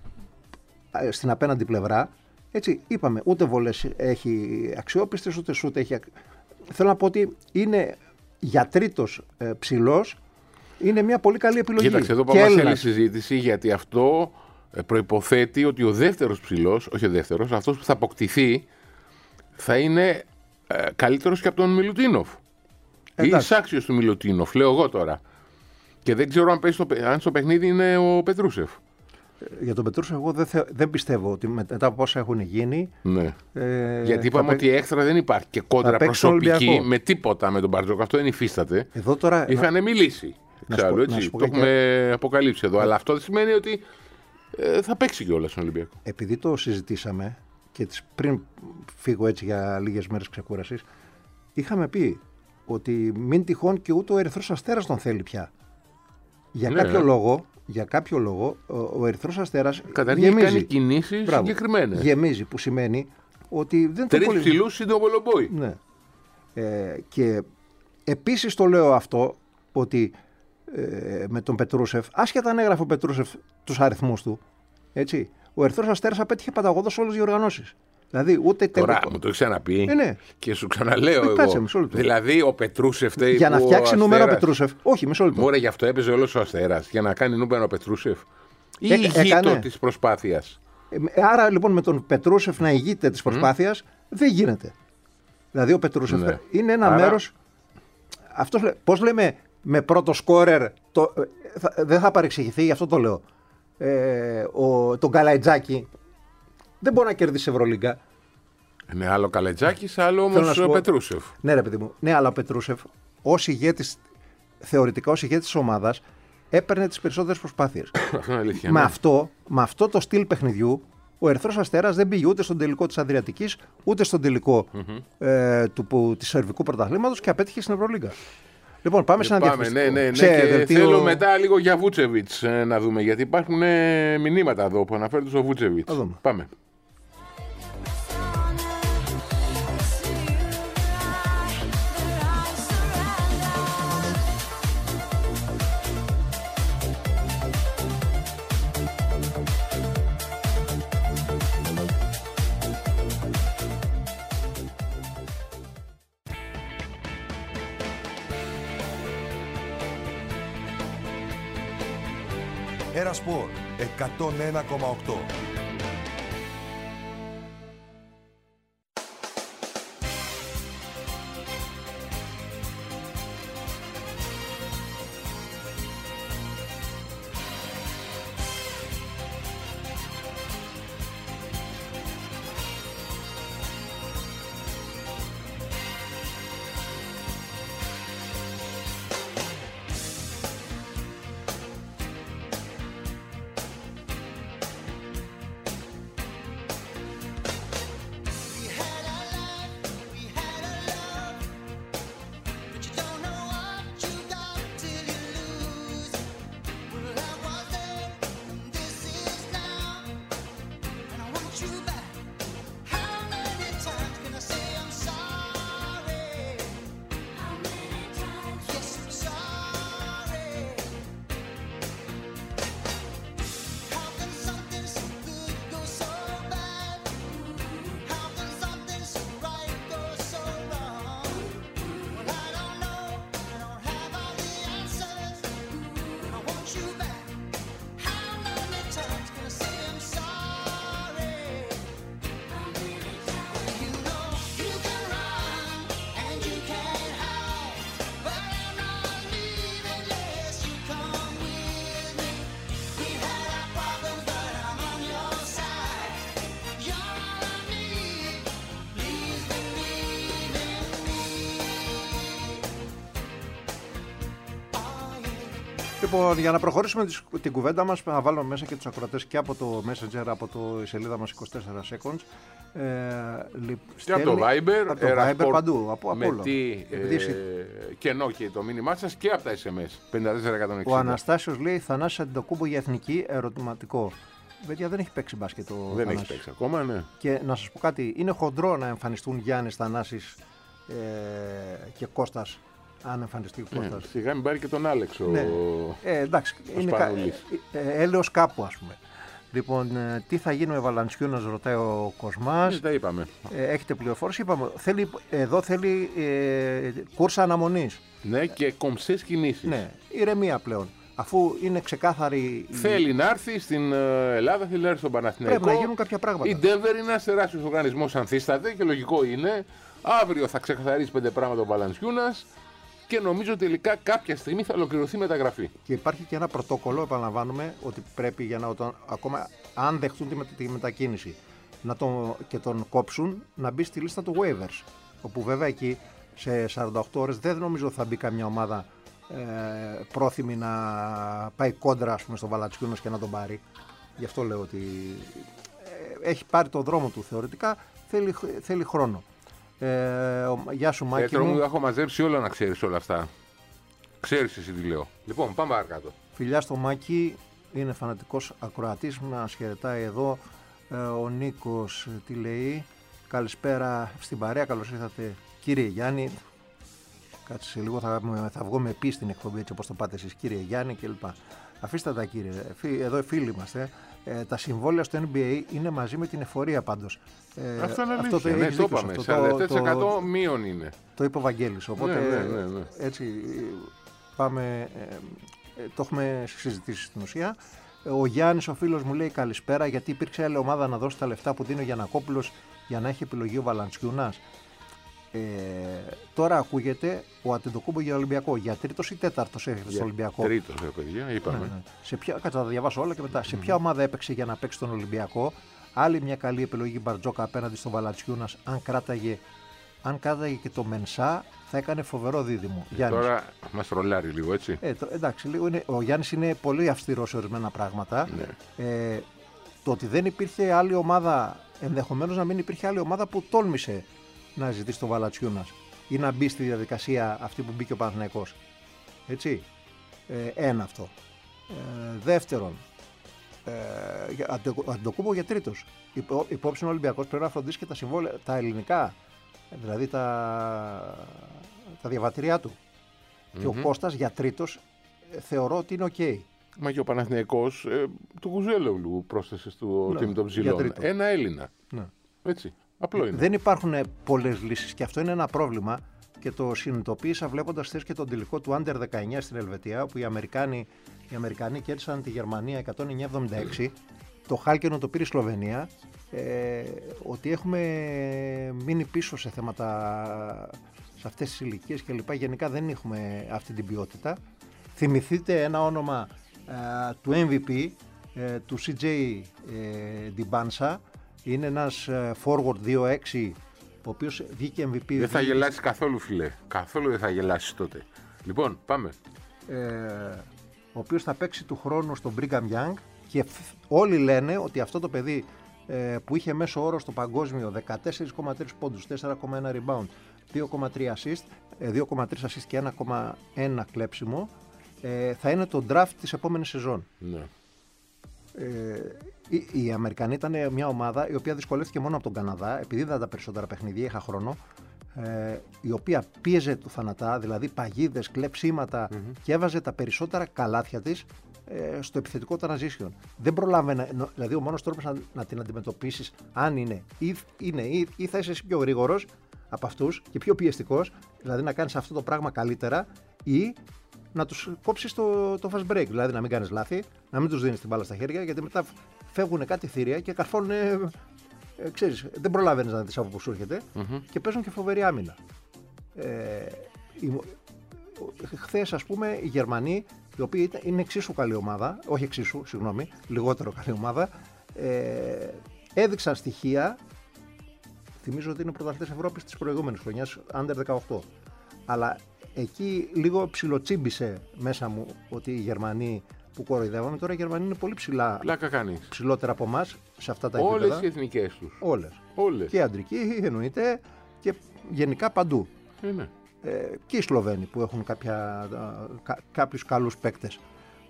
στην απέναντι πλευρά. Έτσι, είπαμε, ούτε βολές έχει αξιόπιστες, ούτε σούτ έχει. Θέλω να πω ότι είναι για τρίτος ε, ψηλός, είναι μια πολύ καλή επιλογή. Κοίταξε, εδώ πάμε σε άλλη συζήτηση, γιατί αυτό προϋποθέτει ότι ο δεύτερος ψηλός, όχι ο δεύτερος, αυτός που θα αποκτηθεί, θα είναι ε, καλύτερος και από τον Μιλουτίνοφ. Ή εισάξιος του Μιλουτίνοφ, λέω εγώ τώρα. Και δεν ξέρω αν, στο, αν στο παιχνίδι είναι ο Πετρούσεφ. Για τον Πετρούσεφ, εγώ δεν, θε, δεν πιστεύω ότι μετά από όσα έχουν γίνει. Ναι. Ε, Γιατί είπαμε παί... ότι έξτρα δεν υπάρχει και κόντρα προσωπική με τίποτα με τον Μπαρτζόκ. Αυτό δεν υφίσταται. Εδώ τώρα. Είχαν να... μιλήσει. Εξάλλου, να έτσι. Το έχουμε και... αποκαλύψει εδώ. Ναι. Αλλά αυτό δεν σημαίνει ότι ε, θα παίξει κιόλας στον Ολυμπιακό. Επειδή το συζητήσαμε και πριν φύγω έτσι για λίγες μέρες ξεκούρασης, είχαμε πει ότι μην τυχόν και ούτε ο Ερυθρός Αστέρας τον θέλει πια. Για, ναι. κάποιο, λόγο, για κάποιο λόγο ο Ερυθρός Αστέρας καταρχήν κάνει κινήσεις συγκεκριμένες. Γεμίζει, που σημαίνει ότι δεν Τρεις τον ψηλούς πολύ... συντοβολομπόι. Ναι. Ε, και επίσης το λέω αυτό ότι ε, με τον Πετρούσεφ, άσχετα αν έγραφε ο Πετρούσεφ τους αριθμούς του, έτσι, ο Ερυθρός Αστέρας απέτυχε πανταγωδώς σε όλες τις διοργανώσεις. Δηλαδή, ούτε Τώρα τελικό. μου το έχεις ξαναπεί ε, ναι. και σου ξαναλέω εγώ. Κάτσε, μισό λεπτό. Δηλαδή ο Πετρούσεφ. Για να φτιάξει νούμερο ο Πετρούσεφ. Όχι, μισό λεπτό. Μωρέ, γι' αυτό έπαιζε όλος ο Αστέρας. Για να κάνει νούμερο ο Πετρούσεφ. Ή ε, ηγείτο της προσπάθειας. Ε, άρα λοιπόν με τον Πετρούσεφ να ηγείται της προσπάθειας mm. δεν γίνεται. Δηλαδή ο Πετρούσεφ ναι. είναι ένα άρα... μέρος. Αυτός, πώς λέμε με πρώτο σκόρερ. Το, θα, δεν θα παρεξηγηθεί, γι' αυτό το λέω. Ε, ο, τον Καλαϊτζάκη δεν μπορεί να κερδίσει Ευρωλίγκα. Ναι, άλλο Καλετζάκης, άλλο όμως ο Πετρούσεφ. Ναι, ρε παιδί μου. Ναι, αλλά ο Πετρούσεφ, ως ηγέτης, θεωρητικά ως ηγέτης της ομάδας, έπαιρνε τις περισσότερες προσπάθειες. Αυτό είναι αλήθεια. Με, ναι. αυτό, με αυτό το στυλ παιχνιδιού, ο Ερυθρός Αστέρας δεν πήγε ούτε στον τελικό της Αδριατικής, ούτε στον τελικό mm-hmm. ε, του, που, της Σερβικού Πρωταθλήματος και απέτυχε στην Ευρωλίγκα. Λοιπόν, πάμε σε ένα διαφορετικό. Ναι, ναι, ναι. Σε Και δελτίο... θέλω μετά λίγο για Βούτσεβιτς ε, να δούμε, γιατί υπάρχουν ε, μηνύματα εδώ που αναφέρονται στο Βούτσεβιτς. Πάμε. Ένα Σπορ εκατόν ένα κόμμα οκτώ. Λοιπόν, για να προχωρήσουμε την κουβέντα μας, να βάλουμε μέσα και τους ακροατές και από το Messenger, από το, η σελίδα μας είκοσι τέσσερα seconds. Ε, και από το Viber, από το Viber παντού, από, με από τι ε, κενό και το μήνυμά σας και από τα ες εμ ες πενήντα τέσσερα εκατόν εξήντα. Ο Αναστάσιος λέει Θανάσης Αντιτοκούμπο για εθνική, ερωτηματικό. Παιδιά, δεν έχει παίξει μπάσκετ ο Δεν Θανάσης. έχει παίξει ακόμα, ναι. Και να σας πω κάτι, είναι χοντρό να εμφανιστούν Γιάννης, Θανάσης ε, και Κώστας. Αν εμφανιστεί ο Κώστας. Ε, σιγά μην πάρει και τον Άλεξ ο... Ναι. Ε, εντάξει, ο είναι κα... ε, ε, έλεος κάπου, ας πούμε. Λοιπόν, ε, τι θα γίνει με Βαλαντσιούνας, ρωτάει ο Κοσμάς. Ε, τα είπαμε. Ε, έχετε πληροφόρηση, είπαμε. Θέλει, εδώ θέλει ε, κούρσα αναμονής. Ναι, και κομψές κινήσεις. Ναι, ηρεμία πλέον. Αφού είναι ξεκάθαρη. Θέλει να έρθει στην Ελλάδα, θέλει να έρθει στον Παναθηναϊκό. Πρέπει να γίνουν κάποια πράγματα. Η Denver είναι ένας τεράστιος οργανισμός, ανθίσταται και λογικό είναι. Αύριο θα ξεκαθαρίσει πέντε πράγματα ο Βαλαντσιούνας. Και νομίζω τελικά κάποια στιγμή θα ολοκληρωθεί η μεταγραφή. Και υπάρχει και ένα πρωτόκολλο, επαναλαμβάνουμε, ότι πρέπει για να όταν, ακόμα αν δεχτούν τη, μετα, τη μετακίνηση να τον, και τον κόψουν, να μπει στη λίστα του waivers. Όπου βέβαια εκεί σε σαράντα οκτώ ώρες δεν νομίζω θα μπει καμιά ομάδα ε, πρόθυμη να πάει κόντρα, ας πούμε, στον Βαλαντσιούνας και να τον πάρει. Γι' αυτό λέω ότι ε, έχει πάρει το δρόμο του θεωρητικά, θέλει, θέλει χρόνο. Ε, γεια σου Μάκη Πέτρο μου. μου, έχω μαζέψει όλα να ξέρεις όλα αυτά. Ξέρεις εσύ τι λέω. Λοιπόν, πάμε παρακάτω. Φιλιά στο Μάκη, είναι φανατικός ακροατής, μας χαιρετάει εδώ. Ε, ο Νίκος τι λέει, καλησπέρα στην παρέα, καλώς ήρθατε κύριε Γιάννη. Κάτσε σε λίγο, θα, θα βγω με πει στην εκπομπή έτσι όπως το πάτε εσείς κύριε Γιάννη κλπ. Αφήστε τα κύριε, εδώ φίλοι είμαστε. Ε, τα συμβόλαια στο N B A είναι μαζί με την εφορία πάντως. Ε, αυτό είναι αλήθεια, αυτό το, ναι, το είπαμε, σαράντα επτά τοις εκατό το, μείον είναι. Το είπε ο Βαγγέλης, οπότε ναι, ναι, ναι, ναι. έτσι πάμε, ε, ε, το έχουμε συζητήσει στην ουσία. Ο Γιάννης ο φίλος μου λέει καλησπέρα, γιατί υπήρξε άλλη ομάδα να δώσει τα λεφτά που δίνει ο Γιαννακόπουλος για να έχει επιλογή ο Βαλαντσιούνας. Ε, τώρα ακούγεται ο Αντιτοκούμπο για Ολυμπιακό. Για τρίτος ή τέταρτος έρχεται στο Ολυμπιακό. Τρίτος, ρε παιδιά, είπαμε. Ναι, ναι. Σε ποια, κάτσε να τα διαβάσω όλα και μετά. Mm. Σε ποια ομάδα έπαιξε για να παίξει στον Ολυμπιακό. Άλλη μια καλή επιλογή Μπαρτζόκα απέναντι στον Βαλαντσιούνας. Αν κράταγε, αν κράταγε και το Μενσά, θα έκανε φοβερό δίδυμο. Ε, τώρα μας ρολάρει λίγο, έτσι. Ε, το, εντάξει, λίγο είναι, ο Γιάννης είναι πολύ αυστηρός σε ορισμένα πράγματα. Ναι. Ε, το ότι δεν υπήρχε άλλη ομάδα, ενδεχομένως να μην υπήρχε άλλη ομάδα που τόλμησε να ζητήσει τον Βαλαντσιούνας ή να μπει στη διαδικασία αυτή που μπήκε ο Παναθηναϊκός. Έτσι. Ε, ένα αυτό. Ε, δεύτερον, ε, Αντιτοκούμπο για τρίτος. Υπό, υπόψη ο Ολυμπιακός πρέπει να φροντίσει και τα συμβόλαια, τα ελληνικά, δηλαδή τα, τα διαβατήριά του. Mm-hmm. Και ο Κώστας για τρίτος ε, θεωρώ ότι είναι οκ. Okay. Μα και ο Παναθηναϊκός ε, του Κουζέλογλου πρόσθεσε στο team των ψηλών. Ένα Έλληνα. Ναι. Έτσι. Απλό είναι. Δεν υπάρχουν πολλές λύσεις και αυτό είναι ένα πρόβλημα και το συνειδητοποίησα βλέποντας χθες και τον τελικό του Άντερ δεκαεννιά στην Ελβετία, όπου οι Αμερικάνοι, οι Αμερικανοί κέρδισαν τη Γερμανία εκατόν εννιά εβδομήντα έξι. Το χάλκινο το πήρε η Σλοβενία. Ε, ότι έχουμε μείνει πίσω σε θέματα, σε αυτές τις ηλικίες και λοιπά. Γενικά δεν έχουμε αυτή την ποιότητα. Θυμηθείτε ένα όνομα ε, του εμ βι πι, ε, του σι τζέι ε, Dibansa. Είναι ένας forward δύο έξι, ο οποίος βγήκε εμ βι πι. Δεν θα γελάσει καθόλου, φίλε. Καθόλου δεν θα γελάσει τότε. Λοιπόν, πάμε. Ε, ο οποίος θα παίξει του χρόνου στον Brigham Young και όλοι λένε ότι αυτό το παιδί ε, που είχε μέσο όρο στο παγκόσμιο δεκατέσσερα κόμμα τρία πόντους, τέσσερα κόμμα ένα rebound, δύο κόμμα τρία assist, δύο κόμμα τρία assist και ένα κόμμα ένα κλέψιμο, ε, θα είναι το draft της επόμενης σεζόν. Ναι. Ε, οι, οι Αμερικανοί ήταν μια ομάδα η οποία δυσκολεύτηκε μόνο από τον Καναδά, επειδή δεν τα περισσότερα παιχνίδια, είχα χρόνο, ε, η οποία πίεζε του θανατά, δηλαδή παγίδες, κλεψίματα mm-hmm. και έβαζε τα περισσότερα καλάθια της ε, στο επιθετικό transition. Δεν προλάβαινε, δηλαδή ο μόνος τρόπος να, να την αντιμετωπίσεις, αν είναι ή, είναι, ή, ή θα είσαι πιο γρήγορος από αυτούς και πιο πιεστικός, δηλαδή να κάνεις αυτό το πράγμα καλύτερα, ή να τους κόψεις το, το fast break, δηλαδή να μην κάνεις λάθη, να μην τους δίνεις την μπάλα στα χέρια, γιατί μετά φεύγουν κάτι θηρία και καρφώνουν, ε, ε, ξέρεις, δεν προλαβαίνεις να δεις από που σου έρχεται mm-hmm. και παίζουν και φοβερή άμυνα. Ε, χθες, ας πούμε, οι Γερμανοί, οι οποίοι είναι εξίσου καλή ομάδα, όχι εξίσου, συγγνώμη, λιγότερο καλή ομάδα, ε, έδειξαν στοιχεία, θυμίζω ότι είναι πρωταθλητές Ευρώπης της προηγούμενης χρονιάς, Under δεκαοκτώ, αλλά εκεί λίγο ψιλοτσίμπησε μέσα μου ότι οι Γερμανοί που κοροϊδεύαμε, τώρα οι Γερμανοί είναι πολύ ψηλά. Πλάκα κάνεις. Ψηλότερα από εμάς σε αυτά τα επίπεδα. Όλες οι εθνικές τους. Όλες. Όλες. Και η αντρική εννοείται και γενικά παντού. Είναι. Ε, και οι Σλοβαίνοι που έχουν κάποια, κα, κάποιους καλούς παίκτες.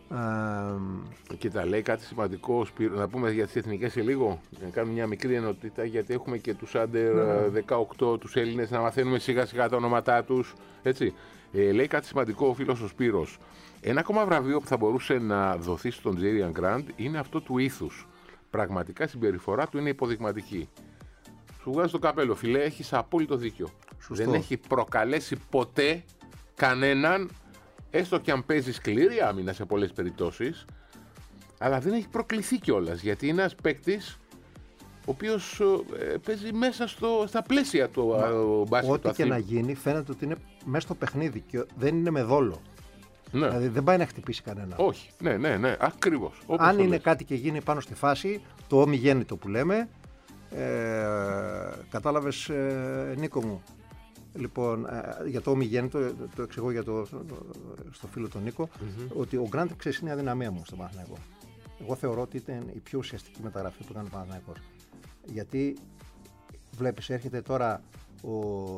Ε, Και τα λέει κάτι σημαντικό, Σπύρο, να πούμε για τις εθνικές σε λίγο, να κάνουμε μια μικρή ενότητα, γιατί έχουμε και τους άντερ δεκαοκτώ, τους Έλληνες, να μαθαίνουμε σιγά σιγά τα ονόματά τους, έτσι. Ε, λέει κάτι σημαντικό ο φίλος ο Σπύρος. Ένα ακόμα βραβείο που θα μπορούσε να δοθεί στον Τζέριαν Γκραντ είναι αυτό του ήθους. Πραγματικά η συμπεριφορά του είναι υποδειγματική. Σου βγάζει το καπέλο, φιλέ, έχεις απόλυτο δίκιο. Σωστό. Δεν έχει προκαλέσει ποτέ κανέναν, έστω και αν παίζει σκληρή άμυνα σε πολλές περιπτώσεις, αλλά δεν έχει προκληθεί κιόλας, γιατί είναι ένας παίκτης ο οποίος ε, παίζει μέσα στο, στα πλαίσια του μπάσκετ. Ό,τι και να γίνει φαίνεται ότι είναι μέσα στο παιχνίδι και δεν είναι με δόλο. Ναι. Δηλαδή δεν πάει να χτυπήσει κανένα. Όχι, ναι, ναι, ναι, ακριβώς. Αν είναι κάτι και γίνει πάνω στη φάση, το ομιγέννητο που λέμε, ε, κατάλαβες ε, Νίκο μου. Λοιπόν, ε, για το ομιγέννητο, το, το εξηγώ για το, στο φίλο τον Νίκο, mm-hmm. ότι ο Γκραντ ξέρει είναι η αδυναμία μου στον Παναθηναϊκό. Εγώ θεωρώ ότι ήταν η πιο ουσιαστική μεταγραφή που έκανε ο Παναθηναϊκός. Γιατί βλέπεις, έρχεται τώρα ο,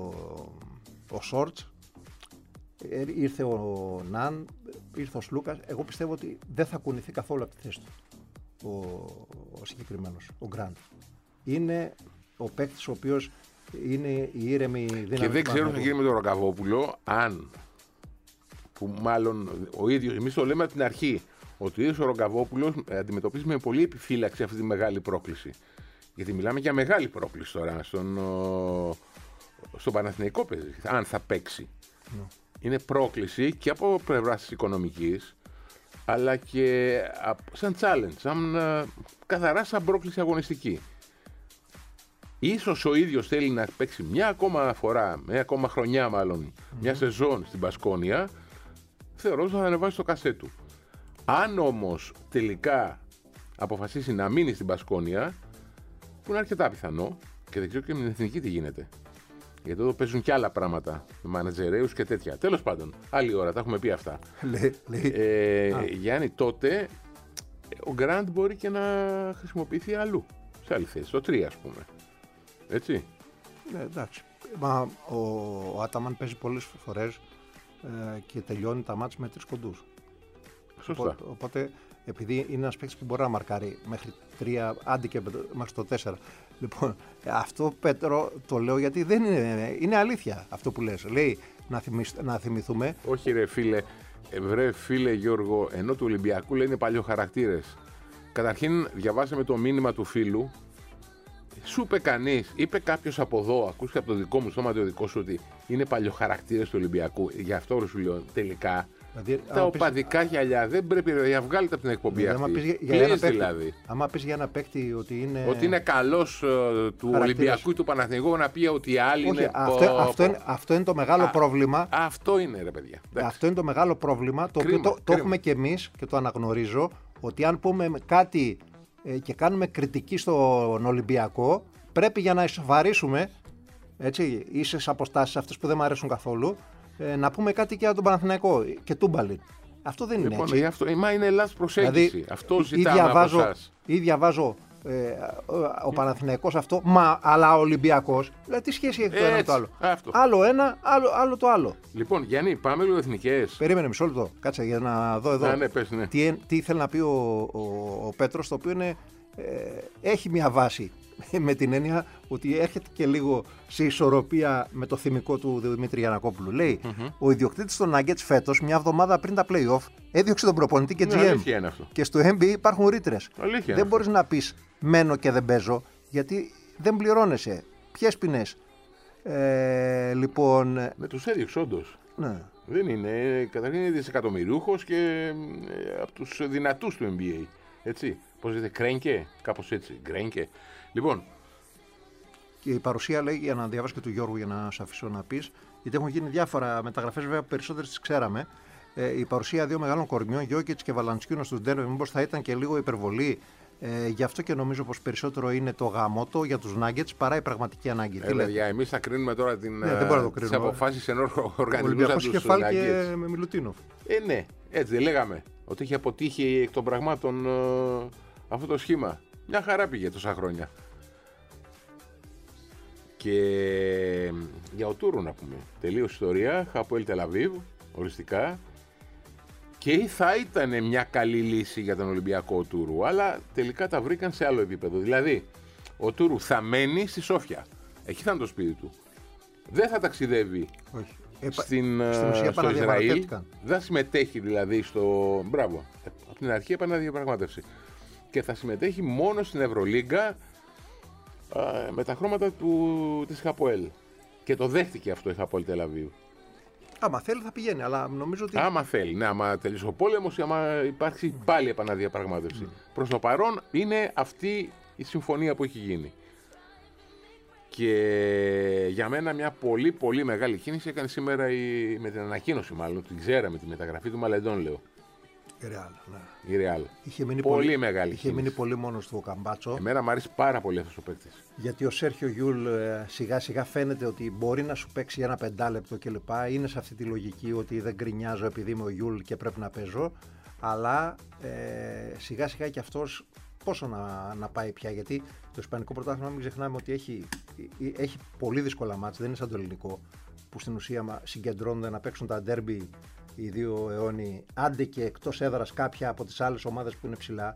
ο Σόρτς, ήρθε ο Ναν, ήρθε ο Σλούκας. Εγώ πιστεύω ότι δεν θα κουνηθεί καθόλου από τη θέση του ο, ο συγκεκριμένος, ο Γκραντ. Είναι ο παίκτης ο οποίος είναι η ήρεμη δύναμη. Και δεν ξέρω τι θα γίνει με τον Ροκαβόπουλο, αν, που μάλλον ο ίδιος, εμείς το λέμε από την αρχή, ότι ο ίδιος ο Ροκαβόπουλος αντιμετωπίζει με πολύ επιφύλαξη αυτή τη μεγάλη πρόκληση. Γιατί μιλάμε για μεγάλη πρόκληση τώρα στον, στον Παναθηναϊκό παίζει, αν θα παίξει. No. Είναι πρόκληση και από πλευρά της οικονομικής, αλλά και σαν challenge, σαν, καθαρά σαν πρόκληση αγωνιστική. Ίσως ο ίδιος θέλει να παίξει μια ακόμα φορά, μια ακόμα χρονιά μάλλον, mm-hmm. μια σεζόν στην Μπασκόνια, θεωρώ ότι θα ανεβάσει το κασέ του. Αν όμως τελικά αποφασίσει να μείνει στην Μπασκόνια, που είναι αρκετά πιθανό, και δεν ξέρω και με την εθνική τι γίνεται. Γιατί εδώ παίζουν και άλλα πράγματα, με μανατζερέους και τέτοια. Τέλος πάντων, άλλη ώρα, τα έχουμε πει αυτά. ε, Γιάννη, τότε ο Γκραντ μπορεί και να χρησιμοποιηθεί αλλού, σε άλλη θέση, στο τρία ας πούμε. Έτσι. Ναι, εντάξει. Μα ο, ο Άταμαν παίζει πολλές φορές ε, και τελειώνει τα μάτς με τρεις κοντούς. Σωστά. Οπότε, οπότε επειδή είναι ένας παίκτης που μπορεί να μαρκάρει μέχρι τρία, άντε και μέχρι το τέσσερα. Λοιπόν, αυτό Πέτρο το λέω γιατί δεν είναι, είναι αλήθεια αυτό που λες. Λέει να, θυμισ, να θυμηθούμε. Όχι ρε φίλε, βρε φίλε Γιώργο, ενώ του Ολυμπιακού λέει είναι παλιοχαρακτήρες. Καταρχήν διαβάσαμε το μήνυμα του φίλου. Σου είπε κανείς, είπε κάποιος από εδώ, ακούστηκε από το δικό μου στόμα το δικό σου ότι είναι παλιοχαρακτήρες του Ολυμπιακού. Γι' αυτό σου λέω τελικά. Δηλαδή, τα οπαδικά πεις, γυαλιά δεν πρέπει να βγάλετε από την εκπομπή δηλαδή, αυτή. Πεις, για, για παίκτη, δηλαδή. Άμα πεις για ένα παίκτη ότι είναι. Ότι είναι καλός uh, του Ολυμπιακού ή του Παναθηναϊκού, να πει ότι οι άλλοι όχι, είναι. Αυτό, πο, αυτό, είναι, αυτό είναι το μεγάλο α, πρόβλημα. Αυτό είναι ρε παιδιά. Αυτό είναι το μεγάλο πρόβλημα το κρίμα, οποίο το, το έχουμε κι εμείς και το αναγνωρίζω. Ότι αν πούμε κάτι ε, και κάνουμε κριτική στον Ολυμπιακό, πρέπει για να ισοβαρίσουμε έτσι, ίσες αποστάσεις αυτές που δεν μου αρέσουν καθόλου. Ε, να πούμε κάτι και για τον Παναθηναϊκό και Τούμπαλιν. Αυτό δεν είναι λοιπόν, έτσι. Αυτό, μα είναι λάθος προσέγγιση. Δηλαδή, αυτό ζητάμε ή διαβάζω, από εσάς. Ή διαβάζω ε, ο Παναθηναϊκός αυτό, μα, αλλά ο Ολυμπιακός. Δηλαδή τι σχέση έχει το ένα με το άλλο. Αυτό. Άλλο ένα, άλλο, άλλο το άλλο. Λοιπόν, Γιάννη, πάμε λίγο εθνικές. Περίμενε μισό λεπτό. Κάτσε για να δω εδώ. Α, ναι, πες, ναι. Τι, τι θέλει να πει ο, ο, ο Πέτρος, το οποίο είναι, ε, έχει μια βάση. Με την έννοια ότι έρχεται και λίγο σε ισορροπία με το θυμικό του Δημήτρη Γιαννακόπουλου. Λέει, mm-hmm. ο ιδιοκτήτης των Nuggets φέτος, μια εβδομάδα πριν τα play-off, έδιωξε τον προπονητή και τζι εμ. Ναι, είναι αυτό. Και στο N B A υπάρχουν ρήτρες. Δεν μπορείς αυτό. να πεις μένω και δεν παίζω, γιατί δεν πληρώνεσαι. Ποιες ποινές. Ε, λοιπόν. Με τους έδιωξε όντως. Ναι. Δεν είναι. Καταρχήν είναι δισεκατομμυριούχος και ε, από τους δυνατούς του N B A. Έτσι. Πώς λέτε, Κρένκε, κάπως έτσι. Γκρένκε. Λοιπόν. Και η παρουσία λέει, για να διαβάσω και του Γιώργου για να σε αφήσω να πεις, γιατί έχουν γίνει διάφορα μεταγραφές, βέβαια περισσότερες τις ξέραμε. Ε, η παρουσία δύο μεγάλων κορμιών, Γιόκιτς και Βαλαντσιούνο στους Ντέρβι, μήπως θα ήταν και λίγο υπερβολή. Ε, γι' αυτό και νομίζω πως περισσότερο είναι το γαμότο για τους Nuggets παρά η πραγματική ανάγκη. Ε, παιδιά, εμείς θα κρίνουμε τώρα την, ναι, δεν μπορώ να το τις αποφάσεις ενός οργανισμού. Ολυμπιακός Κεφάλ και με Μιλουτίνοφ. Ε, ναι, έτσι δεν λέγαμε. Ότι είχε αποτύχει εκ των πραγμάτων ε, αυτό το σχήμα. Μια χαρά πήγε τόσα χρόνια. Και για ο Τούρου να πούμε. Τελείως ιστορία. Χαπόελ Τελαβίβ, οριστικά. Και θα ήταν μια καλή λύση για τον Ολυμπιακό ο Τούρου. Αλλά τελικά τα βρήκαν σε άλλο επίπεδο. Δηλαδή, ο Τούρου θα μένει στη Σόφια. Εκεί θα είναι το σπίτι του. Δεν θα ταξιδεύει. Όχι. Στην, ουσία στο Ισραήλ. Δεν συμμετέχει δηλαδή στο. Μπράβο. Από την αρχή επαναδιαπραγμάτευση. Και θα συμμετέχει μόνο στην Ευρωλίγκα με τα χρώματα του, της Χαποέλ. Και το δέχτηκε αυτό η Χαποέλ Τελαβίβ. Άμα θέλει θα πηγαίνει, αλλά νομίζω ότι. Άμα θέλει, ναι, άμα τελειώσει ο πόλεμος ή άμα υπάρξει πάλι επαναδιαπραγμάτευση. Mm. Προς το παρόν είναι αυτή η συμφωνία που έχει γίνει. Και για μένα μια πολύ πολύ μεγάλη κίνηση έκανε σήμερα η, με την ανακοίνωση μάλλον, την ξέραμε τη μεταγραφή του Μαλεντών, λέω. Η Ρεάλ, ναι. Η Ρεάλ. Είχε μείνει πολύ, πολύ μεγάλη είχε κίνηση. μείνει πολύ μόνος του ο Καμπάτσο. Εμένα μου αρέσει πάρα πολύ αυτός ο παίκτης. Γιατί ο Σέρχιο Γιούλ ε, σιγά σιγά φαίνεται ότι μπορεί να σου παίξει ένα πεντάλεπτο κλπ. Είναι σε αυτή τη λογική ότι δεν γκρινιάζω επειδή είμαι ο Γιούλ και πρέπει να παίζω. Αλλά ε, σιγά σιγά και αυτός πόσο να, να πάει πια. Γιατί το Ισπανικό πρωτάθλημα, μην ξεχνάμε ότι έχει, έχει πολύ δύσκολα μάτς. Δεν είναι σαν το ελληνικό που στην ουσία συγκεντρώνονται να παίξουν τα ντέρμπι οι δύο αιώνιοι, άντε και εκτός έδρας κάποια από τις άλλες ομάδες που είναι ψηλά.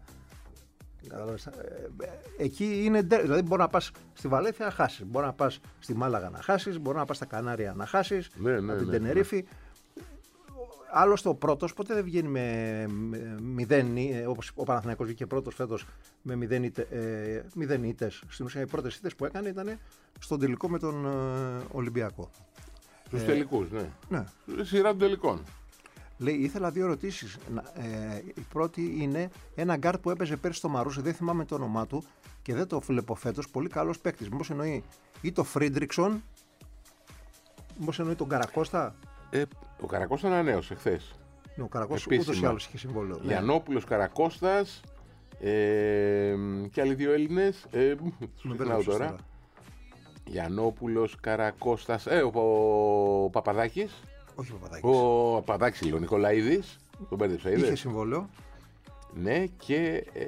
Εκεί είναι, δηλαδή μπορεί να πας στη Βαλένθια να χάσεις, μπορεί να πας στη Μάλαγα να χάσεις, μπορεί να πας στα Κανάρια να χάσεις, ναι, ναι, από την ναι, Τενερίφη. Ναι. Άλλωστε ο πρώτος ποτέ δεν βγαίνει με μηδέν, όπως ο Παναθηναϊκός βγήκε πρώτος φέτος με μηδέν, είτε, ε, μηδέν ήττες. Στην ουσία οι πρώτες ήττες που έκανε ήταν στον τελικό με τον ε, Ολυμπιακό. Στους ε, τελικούς, ναι. ναι. Σειρά των τελικών. Λέει, ήθελα δύο ερωτήσεις. Ε, η πρώτη είναι ένα γκάρτ που έπαιζε πέρσι στο Μαρούσι, δεν θυμάμαι το όνομά του και δεν το βλέπω φέτος. Πολύ καλός παίκτης. Μήπως εννοεί ή το Φρίντριξον, μήπως εννοεί τον Καρακώστα. Ε, ο Καρακώστα ανανέωσε χθες. Ναι, ο Καρακώστα ούτως ή άλλως είχε συμβόλαιο. Γιαννόπουλος, ναι. Καρακώστας ε, και άλλοι δύο Έλληνες. Ε, Σου τώρα. τώρα. Γιαννόπουλος, Καρακώστας, ε, ο, ο Παπαδάκης. Όχι ο Παπαδάκης. Ο Παπαδάκης, ο Νικολαίδης. Τον πέρδεψα, είδες. Είχε συμβόλαιο. Ναι, και, ε,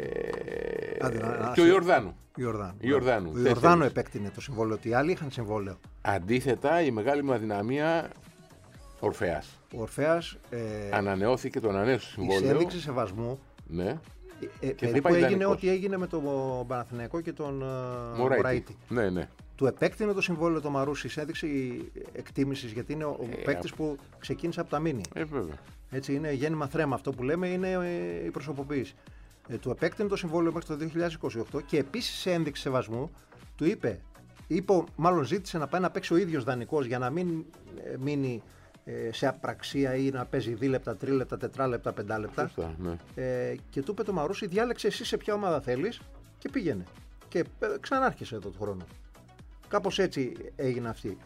Άντε, να, και ο Ιορδάνου. Ιορδάνου. Ιορδάνου. Ο Ιορδάνου επέκτηνε το συμβόλαιο, ότι οι άλλοι είχαν συμβόλαιο. Αντίθετα, η μεγάλη μου αδυναμία, Ορφέας. Ο Ορφέας ε, ανανεώθηκε το ανανέωσε συμβόλαιο. Η ένδειξη σεβασμού. Ναι. Ε, ε, περίπου έγινε ό,τι έγινε με τον Παναθηναϊκό και τον Μωραήτη. Ναι, ναι. Του επέκτηνε το συμβόλαιο το Μαρούσι, έδειξη εκτίμηση γιατί είναι ο ε, παίκτης που ξεκίνησε από τα μίνι. Ε, βέβαια. Έτσι είναι γέννημα θρέμα. Αυτό που λέμε είναι ε, η προσωποποίηση. Ε, του επέκτηνε το συμβόλαιο μέχρι το δύο χιλιάδες είκοσι οκτώ και επίσης σε ένδειξη σεβασμού του είπε, είπε, μάλλον ζήτησε να πάει να παίξει ο ίδιος δανεικός για να μην ε, μείνει ε, σε απραξία ή να παίζει δίλεπτα, τρίλεπτα, τετράλεπτα, πεντάλεπτα. Σωστά, ναι. ε, και του είπε το Μαρούσι, διάλεξε εσύ σε ποια ομάδα θέλεις και πήγαινε. Και ε, ξανάρχισε εδώ του χρόνου. Κάπως έτσι έγινε αυτή.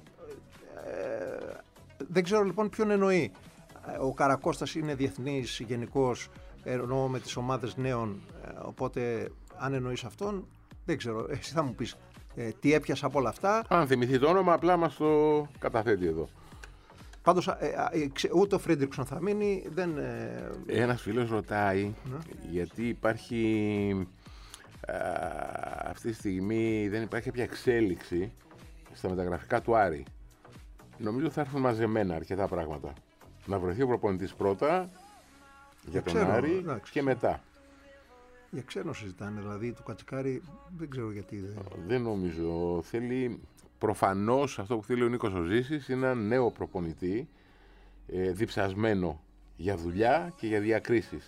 Ε, δεν ξέρω λοιπόν ποιον εννοεί. Ο Καρακώστας είναι διεθνής γενικός, εννοώ με τις ομάδες νέων, οπότε αν εννοείς αυτόν, δεν ξέρω, εσύ θα μου πεις ε, τι έπιασα από όλα αυτά. Αν θυμηθεί το όνομα, απλά μας το καταθέτει εδώ. Πάντως ε, ε, ούτε ο Φρίντριξον θα μείνει, δεν... Ε... Ένας φίλος ρωτάει, ναι. γιατί υπάρχει... Α, αυτή τη στιγμή δεν υπάρχει κάποια εξέλιξη στα μεταγραφικά του Άρη. Νομίζω θα έρθουν μαζεμένα αρκετά πράγματα. Να βρεθεί ο προπονητής πρώτα για τον ξέρω, Άρη εντάξει. Και μετά. Για ξένο συζητάνε, δηλαδή του Κατσικάρη δεν ξέρω γιατί. Δεν, δεν νομίζω. Θέλει προφανώς αυτό που θέλει ο Νίκος ο Ζήσης είναι ένα νέο προπονητή ε, διψασμένο για δουλειά και για διακρίσεις.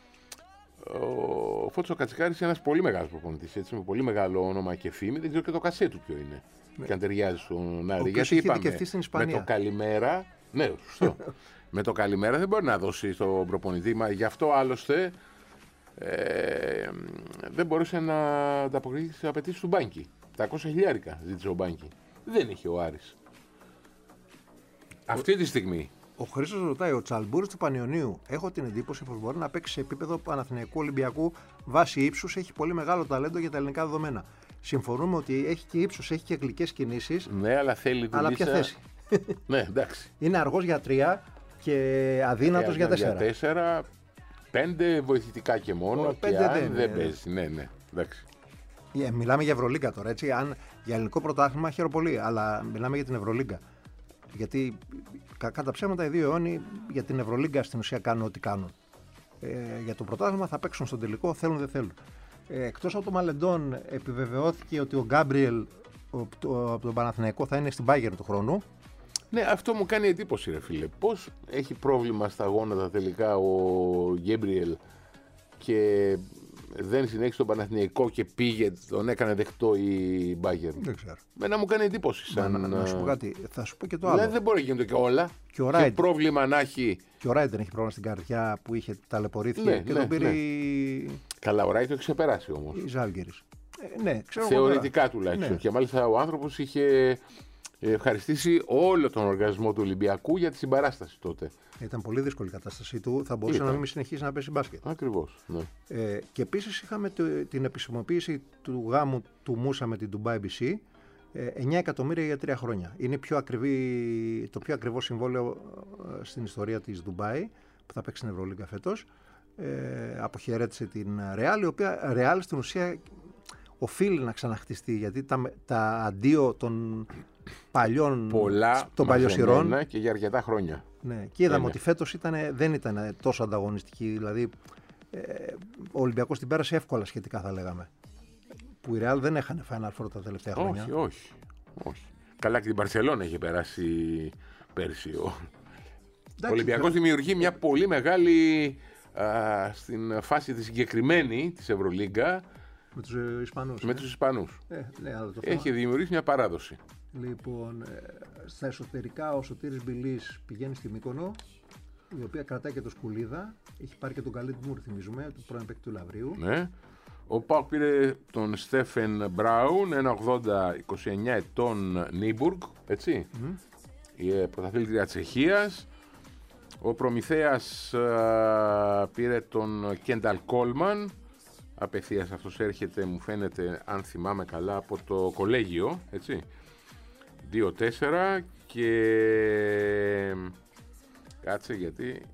Ο Φώτης ο Κατσικάρης είναι ένας πολύ μεγάλος προπονητής, έτσι, με πολύ μεγάλο όνομα και φήμη. Δεν ξέρω και το κασέ του ποιο είναι. Ναι. Και αν ταιριάζει στον Άρη. Γιατί είπαμε, με το καλημέρα. Ναι, σωστό. με το καλημέρα δεν μπορεί να δώσει στον προπονητή. Μα γι' αυτό άλλωστε ε, δεν μπορούσε να ανταποκριθεί στις απαιτήσεις του Μπάνκι. τετρακόσια χιλιάρικα ζήτησε ο Μπάνκι. Δεν είχε ο Άρης. Αυτή τη στιγμή. Ο Χρήστος ρωτάει, ο Τσαλμπούρης του Πανιωνίου. Έχω την εντύπωση πως μπορεί να παίξει σε επίπεδο Παναθηναϊκού Ολυμπιακού βάσει ύψους. Έχει πολύ μεγάλο ταλέντο για τα ελληνικά δεδομένα. Συμφωνούμε ότι έχει και ύψους, έχει και γλυκές κινήσεις. Ναι, αλλά θέλει Αλλά δουλίτσα. ποια θέση. Ναι, εντάξει. Είναι αργός για τρία και αδύνατος Ε, για τέσσερα. Για τέσσερα, πέντε βοηθητικά και μόνο. Ο, και πέντε αν δεν δεν είναι. παίζει. Ναι, ναι. Εντάξει. Ε, μιλάμε για Ευρωλίγκα τώρα, έτσι. Αν για ελληνικό πρωτάθλημα χαίρομαι πολύ, αλλά μιλάμε για την Ευρωλίγκα. Γιατί κακά τα ψέματα οι δύο αιώνιοι για την Ευρωλίγκα στην ουσία κάνουν ό,τι κάνουν. Ε, για το πρωτάθλημα θα παίξουν στον τελικό, θέλουν δεν θέλουν. Ε, εκτός από το Μαλεντόν, επιβεβαιώθηκε ότι ο Γκάμπριελ από τον Παναθηναϊκό θα είναι στην Bayern του χρόνου. Ναι, αυτό μου κάνει εντύπωση, ρε φίλε. Πώς έχει πρόβλημα στα γόνατα τελικά ο Γκέμπριελ και δεν συνέχισε τον Παναθηναϊκό και πήγε, τον έκανε δεκτό η Bayern. Δεν ξέρω. Μένα μου κάνει εντύπωση. Σαν... Να, να, να σου πω κάτι, θα σου πω και το άλλο. Δηλαδή δεν μπορεί να γίνονται και όλα. Και ο και Ράιντ. πρόβλημα να έχει. Και ο Ράιντ δεν έχει πρόβλημα στην καρδιά που είχε ταλαιπωρήθηκε Ναι, και ναι, τον πήρε ναι. η, Καλά, ο Ράιτ το έχει ξεπεράσει όμως. η Ζάλγκιρις. Ε, ναι, ξέρω εγώ Θεωρητικά τώρα. τουλάχιστον. Ναι. Και μάλιστα ο άνθρωπος είχε ευχαριστήσει όλο τον οργανισμό του Ολυμπιακού για τη συμπαράσταση τότε. Ήταν πολύ δύσκολη η κατάστασή του. Θα μπορούσε Ήταν. να μην συνεχίσει να παίζει μπάσκετ. Ακριβώς. Ναι. Ε, και επίσης είχαμε το, την επισημοποίηση του γάμου του Μούσα με την Dubai μπι σι. Ε, εννιά εκατομμύρια για τρία χρόνια. Είναι πιο ακριβή, το πιο ακριβό συμβόλαιο ε, στην ιστορία της Dubai που θα παίξει στην Ευρωλίγκα φέτος. Ε, αποχαιρέτησε την Real, η οποία Real στην ουσία οφείλει να ξαναχτιστεί, γιατί τα, τα αντίο των παλιών Πολλά των παλιοσυρών. μαζεμένα και για αρκετά χρόνια. Ναι, και είδαμε Είναι. ότι φέτος ήτανε, δεν ήταν τόσο ανταγωνιστική. Δηλαδή, ε, ο Ολυμπιακός την πέρασε εύκολα σχετικά, θα λέγαμε. Που η Real δεν έχανε Final Four τα τελευταία χρόνια. Όχι, όχι, όχι. Καλά, και την Μπαρσελόνα είχε περάσει πέρσι. Ο, ο Ολυμπιακός δημιουργεί μια πολύ μεγάλη α, στην φάση τη συγκεκριμένη της Ευρωλίγκα Με τους ε, Ισπανούς. με ε. τους Ισπανούς. Ε, ναι, αλλά το θέμα- Έχει δημιουργήσει μια παράδοση. Λοιπόν, ε, στα εσωτερικά ο Σωτήρης Μπιλής πηγαίνει στη Μύκονο, η οποία κρατάει και το Σκουλίδα. Έχει πάρει και τον Καλίτ Μουρ, θυμίζουμε, του πρώην παίκτη του Λαβρίου. Ναι. Ο ΠΑΟΚ πήρε τον Στέφεν Μπράουν, ένα ογδόντα, είκοσι εννιά ετών, Νίμπουργκ, έτσι. Mm. Η ε, πρωταθλήτρια Τσεχίας. Ο Προμηθέας α, πήρε τον Κένταλ Κόλμαν. Απευθείας αυτός έρχεται, μου φαίνεται, αν θυμάμαι καλά, από το κολέγιο, έτσι. δύο τέσσερα και... Κάτσε γιατί...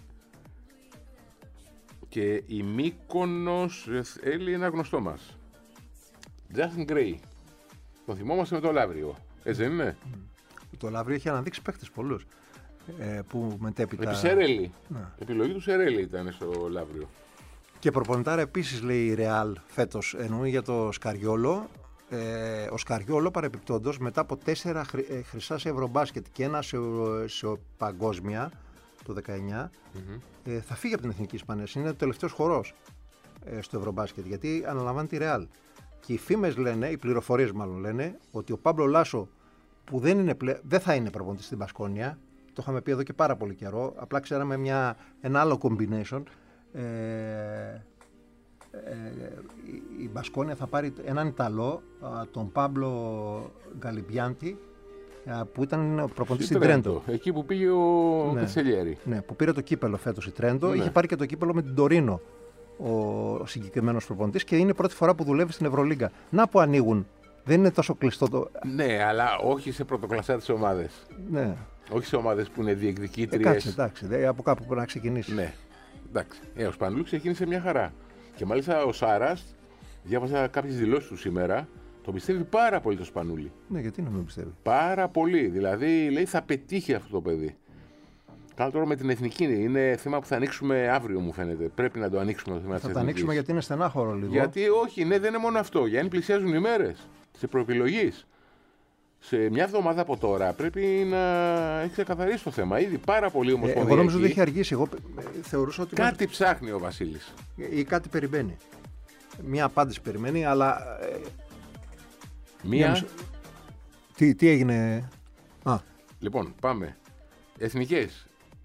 Και η Μύκονος έλει ένα γνωστό μας. Justin Gray. Τον θυμόμαστε με το Λαύριο. Έτσι δεν είναι? Το Λαβρίο έχει αναδείξει παίκτες πολλούς. Ε, που μετέπειτα... Επί Σερέλη. Ναι. Επιλογή του Σερέλη ήταν στο Λαύριο. Και προπονητάρα επίσης, λέει η Ρεάλ φέτος, εννοεί για το Σκαριόλο. Ε, ο Σκαριόλο παρεπιπτόντως μετά από τέσσερα χρυ, ε, χρυσά σε Ευρωμπάσκετ και ένα σε, σε παγκόσμια το δεκαεννιά, mm-hmm. ε, θα φύγει από την Εθνική Ισπανία. Είναι ο τελευταίος χορός ε, στο Ευρωμπάσκετ, γιατί αναλαμβάνει τη Ρεάλ. Και οι φήμες λένε, οι πληροφορίες μάλλον λένε, ότι ο Πάμπλο Λάσο, που δεν, είναι πλε... δεν θα είναι προπονητής στην Μπασκόνια, το είχαμε πει εδώ και πάρα πολύ καιρό, απλά ξέραμε μια, ένα άλλο combination. Ε, ε, η Μπασκόνια θα πάρει έναν Ιταλό, τον Πάμπλο Γκαλιμπιάντι, που ήταν προπονητής στην Τρέντο. Εκεί που πήγε ο ναι. Κατσελιέρη. Ναι, που πήρε το κύπελο φέτος η Τρέντο. Ναι. Είχε πάρει και το κύπελο με την Τωρίνο ο συγκεκριμένος προπονητής και είναι η πρώτη φορά που δουλεύει στην Ευρωλίγκα. Να που ανοίγουν. Δεν είναι τόσο κλειστό το. Ναι, αλλά όχι σε πρωτοκλασσάτες ομάδες. Ναι. Όχι σε ομάδες που είναι Ε, διεκδικήτριες. κάτσε, εντάξει. Δε, από κάπου πρέπει να ξεκινήσει. Ναι, εντάξει. Ε, ο Σπανούλη ξεκίνησε μια χαρά. Και μάλιστα ο Σάρας, διάβασα κάποιες δηλώσεις του σήμερα, τον πιστεύει πάρα πολύ το Σπανούλη. Ναι, γιατί να μην πιστεύει. Πάρα πολύ. Δηλαδή λέει θα πετύχει αυτό το παιδί. Κάνω τώρα με την εθνική. Είναι θέμα που θα ανοίξουμε αύριο, μου φαίνεται. Πρέπει να το ανοίξουμε το θέμα της Θα το εθνικής. ανοίξουμε γιατί είναι στενάχωρο λίγο. Γιατί όχι, ναι, δεν είναι μόνο αυτό. Γιατί πλησιάζουν οι μέρες της προεπιλογής. Σε μια εβδομάδα από τώρα πρέπει να έχει ξεκαθαρίσει το θέμα. Ήδη πάρα πολύ Ε, ομοσπονδιακή. εγώ νομίζω ότι έχει αργήσει. Εγώ ε, θεωρούσα ότι. Κάτι ψάχνει ο Βασίλης. Ή κάτι περιμένει. Μία απάντηση περιμένει, αλλά. Ε, Μία. μισό- τι, τι έγινε. Α, Λοιπόν, πάμε. Εθνικές.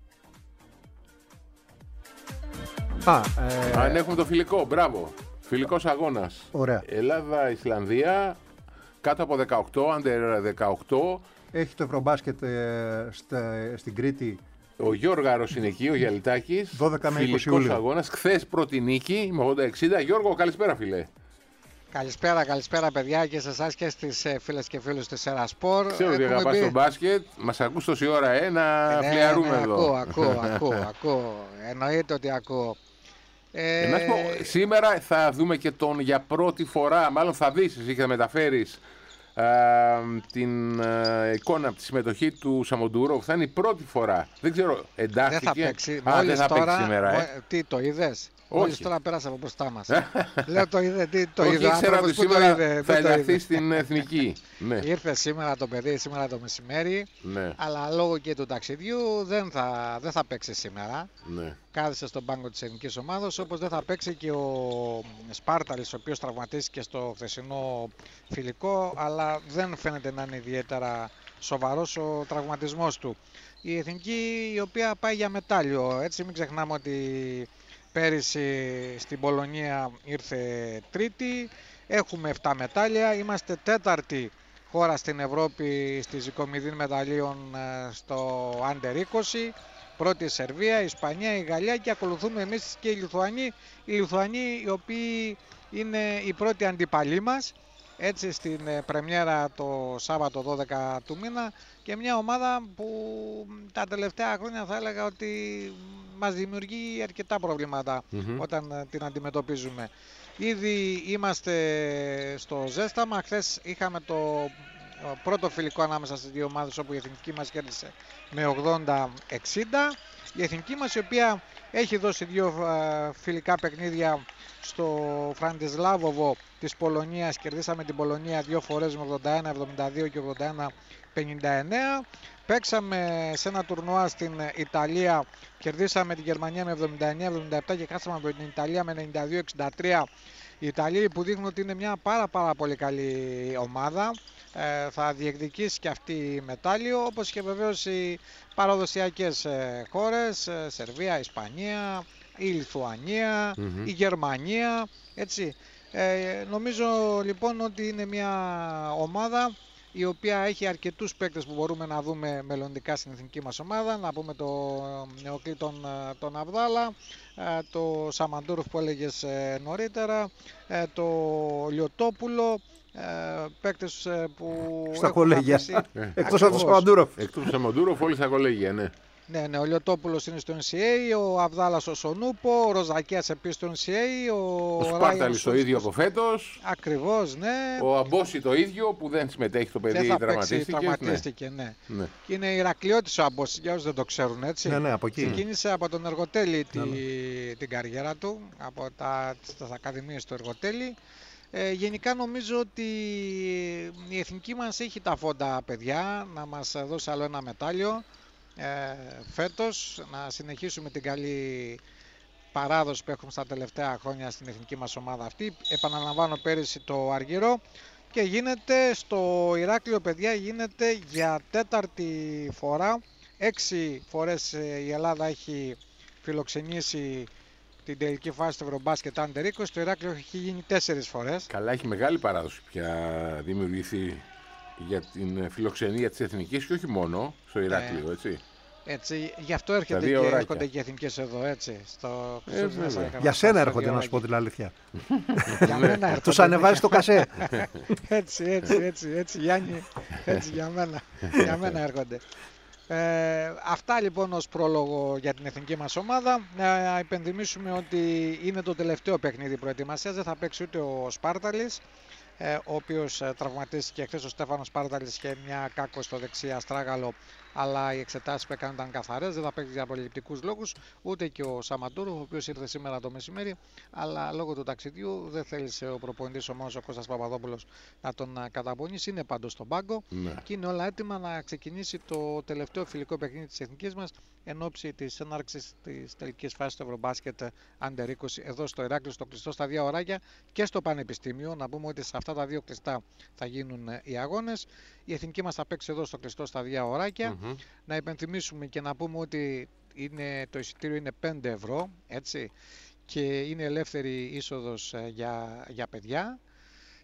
α ε, Αν έχουμε το φιλικό, μπράβο. Φιλικός αγώνας. Ωραία. Ελλάδα-Ισλανδία, κάτω από δεκαοκτώ, under δεκαοκτώ. έχει το Ευρωμπάσκετ ε, στα, στην Κρήτη. Ο Γιώργαρος είναι εκεί, ο Γιαλιτάκης. δώδεκα με είκοσι Φιλικός Ιουλίου. αγώνας. Χθες πρώτη νίκη με ογδόντα εξήντα. Γιώργο, καλησπέρα φίλε. Καλησπέρα, καλησπέρα παιδιά και σε εσάς και στις ε, φίλες και φίλους της Ερασπορ. Ξέρω ότι αγαπάς πει... τον μπάσκετ. Μας ακούς τόση ώρα, ε, να ναι, φλιαρούμε ναι, εδώ. Ακούω, ακούω, ακούω, ακούω. Εννοείται ότι ακούω. Ε, να σου πω, σήμερα θα δούμε και τον για πρώτη φορά, μάλλον θα δεις εσύ και θα μεταφέρεις α, την α, εικόνα από τη συμμετοχή του Σαμοντούροφ. Θα είναι η πρώτη φορά. Δεν ξέρω, εντάχθηκε. Δεν θα παίξει. Α, Μόλις δεν θα τώρα, παίξει σήμερα, ε. Τι, το είδες? Μόλις τώρα πέρασε από μπροστά μας. Λέω το είδε, τι το Όχι, είδε. ήξερα ότι σήμερα είδε, θα ενταχθεί στην εθνική. Ναι. Ήρθε σήμερα το παιδί, σήμερα το μεσημέρι, Ναι. αλλά λόγω και του ταξιδιού δεν θα, δεν θα παίξει σήμερα. Ναι. Κάθισε στον πάγκο της εθνικής ομάδας, όπως δεν θα παίξει και ο Σπάρταλης, ο οποίος τραυματίστηκε στο χθεσινό φιλικό, αλλά δεν φαίνεται να είναι ιδιαίτερα σοβαρός ο τραυματισμός του. Η εθνική η οποία πάει για μετάλλιο, έτσι μην ξεχνάμε ότι πέρυσι στην Πολωνία ήρθε τρίτη, έχουμε επτά μετάλλια, είμαστε τέταρτη χώρα στην Ευρώπη στις εικομηδίν μεταλλίων στο Under είκοσι, πρώτη η Σερβία, η Ισπανία, η Γαλλία και ακολουθούμε εμείς και οι Λιθουανοί, οι Λιθουανοί οι οποίοι είναι οι πρώτοι αντίπαλοι μας, έτσι στην πρεμιέρα το Σάββατο δώδεκα του μήνα, και μια ομάδα που τα τελευταία χρόνια θα έλεγα ότι μας δημιουργεί αρκετά προβλήματα mm-hmm. όταν την αντιμετωπίζουμε. Ήδη είμαστε στο ζέσταμα, χθες είχαμε το πρώτο φιλικό ανάμεσα στις δύο ομάδες όπου η εθνική μας κέρδισε με ογδόντα εξήντα. Η εθνική μας η οποία έχει δώσει δύο φιλικά παιχνίδια στο Φραντισλάβοβο της Πολωνίας, κερδίσαμε την Πολωνία δύο φορές με ογδόντα ένα εβδομήντα δύο και ογδόντα ένα πενήντα εννέα. Παίξαμε σε ένα τουρνουά στην Ιταλία, κερδίσαμε την Γερμανία με εβδομήντα εννέα εβδομήντα επτά και χάσαμε από την Ιταλία με ενενήντα δύο εξήντα τρία. Οι Ιταλοί που δείχνουν ότι είναι μια πάρα πάρα πολύ καλή ομάδα, ε, θα διεκδικήσει και αυτή μετάλλιο, όπως και βεβαίως οι παραδοσιακές ε, χώρες, ε, Σερβία, Ισπανία, η Λιθουανία, mm-hmm. η Γερμανία, έτσι. Ε, νομίζω λοιπόν ότι είναι μια ομάδα η οποία έχει αρκετούς παίκτες που μπορούμε να δούμε μελλοντικά στην εθνική μας ομάδα. Να πούμε το Νεοκλή τον, τον Αβδάλα, το Σαμαντούροφ που έλεγες νωρίτερα, το Λιωτόπουλο, παίκτες που στα κολέγια, εκτός από τον Σαμαντούροφ. Εκτός από τον Σαμαντούροφ όλοι στα κολέγια, ναι. Ναι, ναι, ο Λιωτόπουλος είναι στο εν σι έι, ο Αβδάλας ο Σονούπο, ο Ροζακίας επίσης στο εν σι έι, ο, ο Σπάρταλης το ίδιο από φέτος. Ακριβώς, ναι. Ο Αμπόση το ίδιο που δεν συμμετέχει το παιδί, δεν τραυματίστηκε. τραυματίστηκε, ναι. ναι. ναι. Και είναι Ηρακλειώτης ο Αμπόση, για όσους δεν το ξέρουν, έτσι. Ναι, ναι, από εκεί. Ξεκίνησε από τον Εργοτέλη ναι, τη, ναι. την καριέρα του, από τα, τις ακαδημίες του Εργοτέλη. Ε, γενικά νομίζω ότι η εθνική μας έχει τα φόντα παιδιά να μας δώσει άλλο ένα μετάλλιο. Ε, φέτος, να συνεχίσουμε την καλή παράδοση που έχουμε στα τελευταία χρόνια στην εθνική μας ομάδα αυτή. Επαναλαμβάνω, πέρυσι το Αργυρό, και γίνεται στο Ηράκλειο, παιδιά, γίνεται για τέταρτη φορά. Έξι φορές η Ελλάδα έχει φιλοξενήσει την τελική φάση του Ευρωμπάσκετ Under είκοσι, το Ηράκλειο έχει γίνει τέσσερις φορές. Καλά, έχει μεγάλη παράδοση πια δημιουργηθεί για την φιλοξενία της εθνικής και όχι μόνο στο Ηράκλειο, ε, έτσι. Έτσι, γι' αυτό έρχεται και έρχονται και οι εθνικές εδώ, έτσι. Στο... Ε, μέσα, για σένα έρχονται, να σου πω την αλήθεια. Για μένα έρχονται. Τους ανεβάζεις το κασέ. Έτσι, έτσι, έτσι, έτσι, Γιάννη, έτσι για μένα, για μένα έρχονται. Ε, αυτά λοιπόν ως πρόλογο για την εθνική μας ομάδα. Να υπενθυμίσουμε ότι είναι το τελευταίο παιχνίδι προετοιμασίας, δεν θα παίξει ούτε ο Σπάρταλης, ο οποίος τραυματίστηκε χθες. Ο Στέφανος Σπάρταλης είχε μια κάκο στο δεξί αστράγαλο, αλλά οι εξετάσεις που έκανε ήταν καθαρές, δεν θα παίξει για προληπτικούς λόγους, ούτε και ο Σαμαντούροφ, ο οποίος ήρθε σήμερα το μεσημέρι, αλλά λόγω του ταξιδιού δεν θέλησε ο προπονητής ο μόνος ο Κώστας Παπαδόπουλος να τον καταπονήσει. Είναι πάντως στον πάγκο, ναι. Και είναι όλα έτοιμα να ξεκινήσει το τελευταίο φιλικό παιχνίδι της εθνικής μας εν ώψη της έναρξης της τελικής φάσης του Ευρωμπάσκετ Under είκοσι εδώ στο Ηράκλειο, στο κλειστό στα δύο ωράκια και στο Πανεπιστήμιο. Να πούμε ότι σε αυτά τα δύο κλειστά θα γίνουν οι αγώνες. Η εθνική μας θα παίξει εδώ στο κλειστό στα δύο ωράκια. Mm-hmm. Να υπενθυμίσουμε και να πούμε ότι είναι, το εισιτήριο είναι πέντε ευρώ, έτσι, και είναι ελεύθερη είσοδος για, για παιδιά.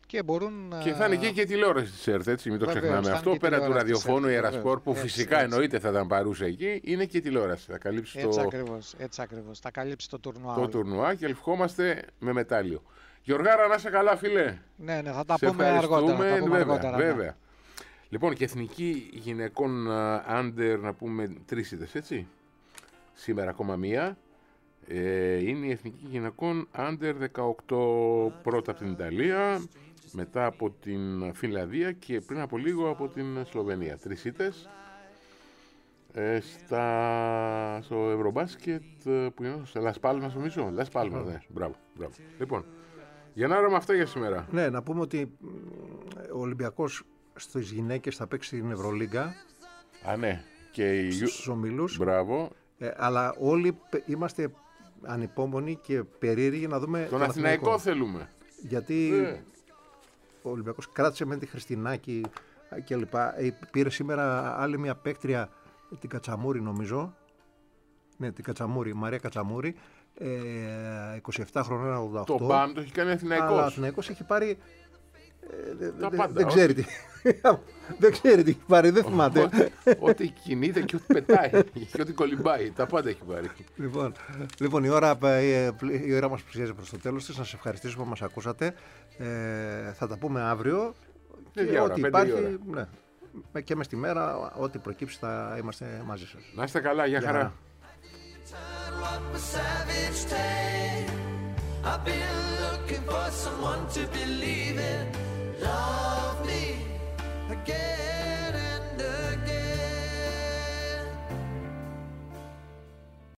Και, μπορούν, και θα είναι και, και τηλεόραση της ΕΡΤ, έτσι, μην το βεβαίως, ξεχνάμε αυτό. Πέρα του ραδιοφώνου, η Ερασπορ, που έτσι, φυσικά έτσι. εννοείται θα ήταν παρούσα εκεί, είναι και τηλεόραση. Θα καλύψει Έτσι το, ακριβώς, έτσι ακριβώς. Θα καλύψει το τουρνουά. το όλο. τουρνουά και ευχόμαστε με μετάλλιο. Γιωργάρα, να είσαι καλά, φίλε. Ναι, ναι, θα τα Σε πούμε αργότερα. Θα τα πούμε βέβαια, αργότερα, ναι. βέβαια. Λοιπόν, και εθνική γυναικών άντερ, να πούμε τρεις ήττες, έτσι. Σήμερα ακόμα μία. Ε, είναι η εθνική γυναικών άντερ δεκαοκτώ, πρώτα από την Ιταλία, μετά από την Φινλανδία και πριν από λίγο από την Σλοβενία. Τρεις ήττες. Ε, στα, στο Ευρωμπάσκετ που είναι στο Λας Πάλμας, νομίζω. Λας Πάλμας, ναι. Μπράβο, μπράβο. Λοιπόν, για να ρώμε αυτά για σήμερα. Ναι, να πούμε ότι ο Ολυμπιακός στις γυναίκες θα παίξει την Ευρωλίγκα. Α, ναι. Και οι... στους ομίλους. Μπράβο. Ε, αλλά όλοι είμαστε ανυπόμονοι και περίεργοι να δούμε Τον Αθηναϊκό θέλουμε. Γιατί ε. ο Ολυμπιακός κράτησε με τη Χριστινάκη και λοιπά. Ε, πήρε σήμερα άλλη μια παίκτρια, την Κατσαμούρη νομίζω. Ναι, την Κατσαμούρη, Μαρία Κατσαμούρη. Ε, είκοσι επτά χρονών, ογδόντα οκτώ. Το μπαμ το έχει κάνει Αθηναϊκός. Αλλά ο Αθηναϊκός έχει πάρει. Ε, δε, Τα δε, πάντα, δεν ό,τι... ξέρει τι. δεν ξέρει τι έχει πάρει, δεν θυμάται. Ό,τι, ό,τι κινείται και ό,τι πετάει και ό,τι κολυμπάει. Τα πάντα έχει πάρει. Λοιπόν, λοιπόν η, ώρα, η ώρα μας πλησιάζει προς το τέλος της. Να σας ευχαριστήσουμε που μας ακούσατε. Ε, θα τα πούμε αύριο. Και και ώρα, ό,τι υπάρχει, ναι, και μες τη μέρα, ό,τι προκύψει θα είμαστε μαζί σας. Να είστε καλά, για χαρά. χαρά. What was savage take? I've been looking for someone to believe in. Love me again.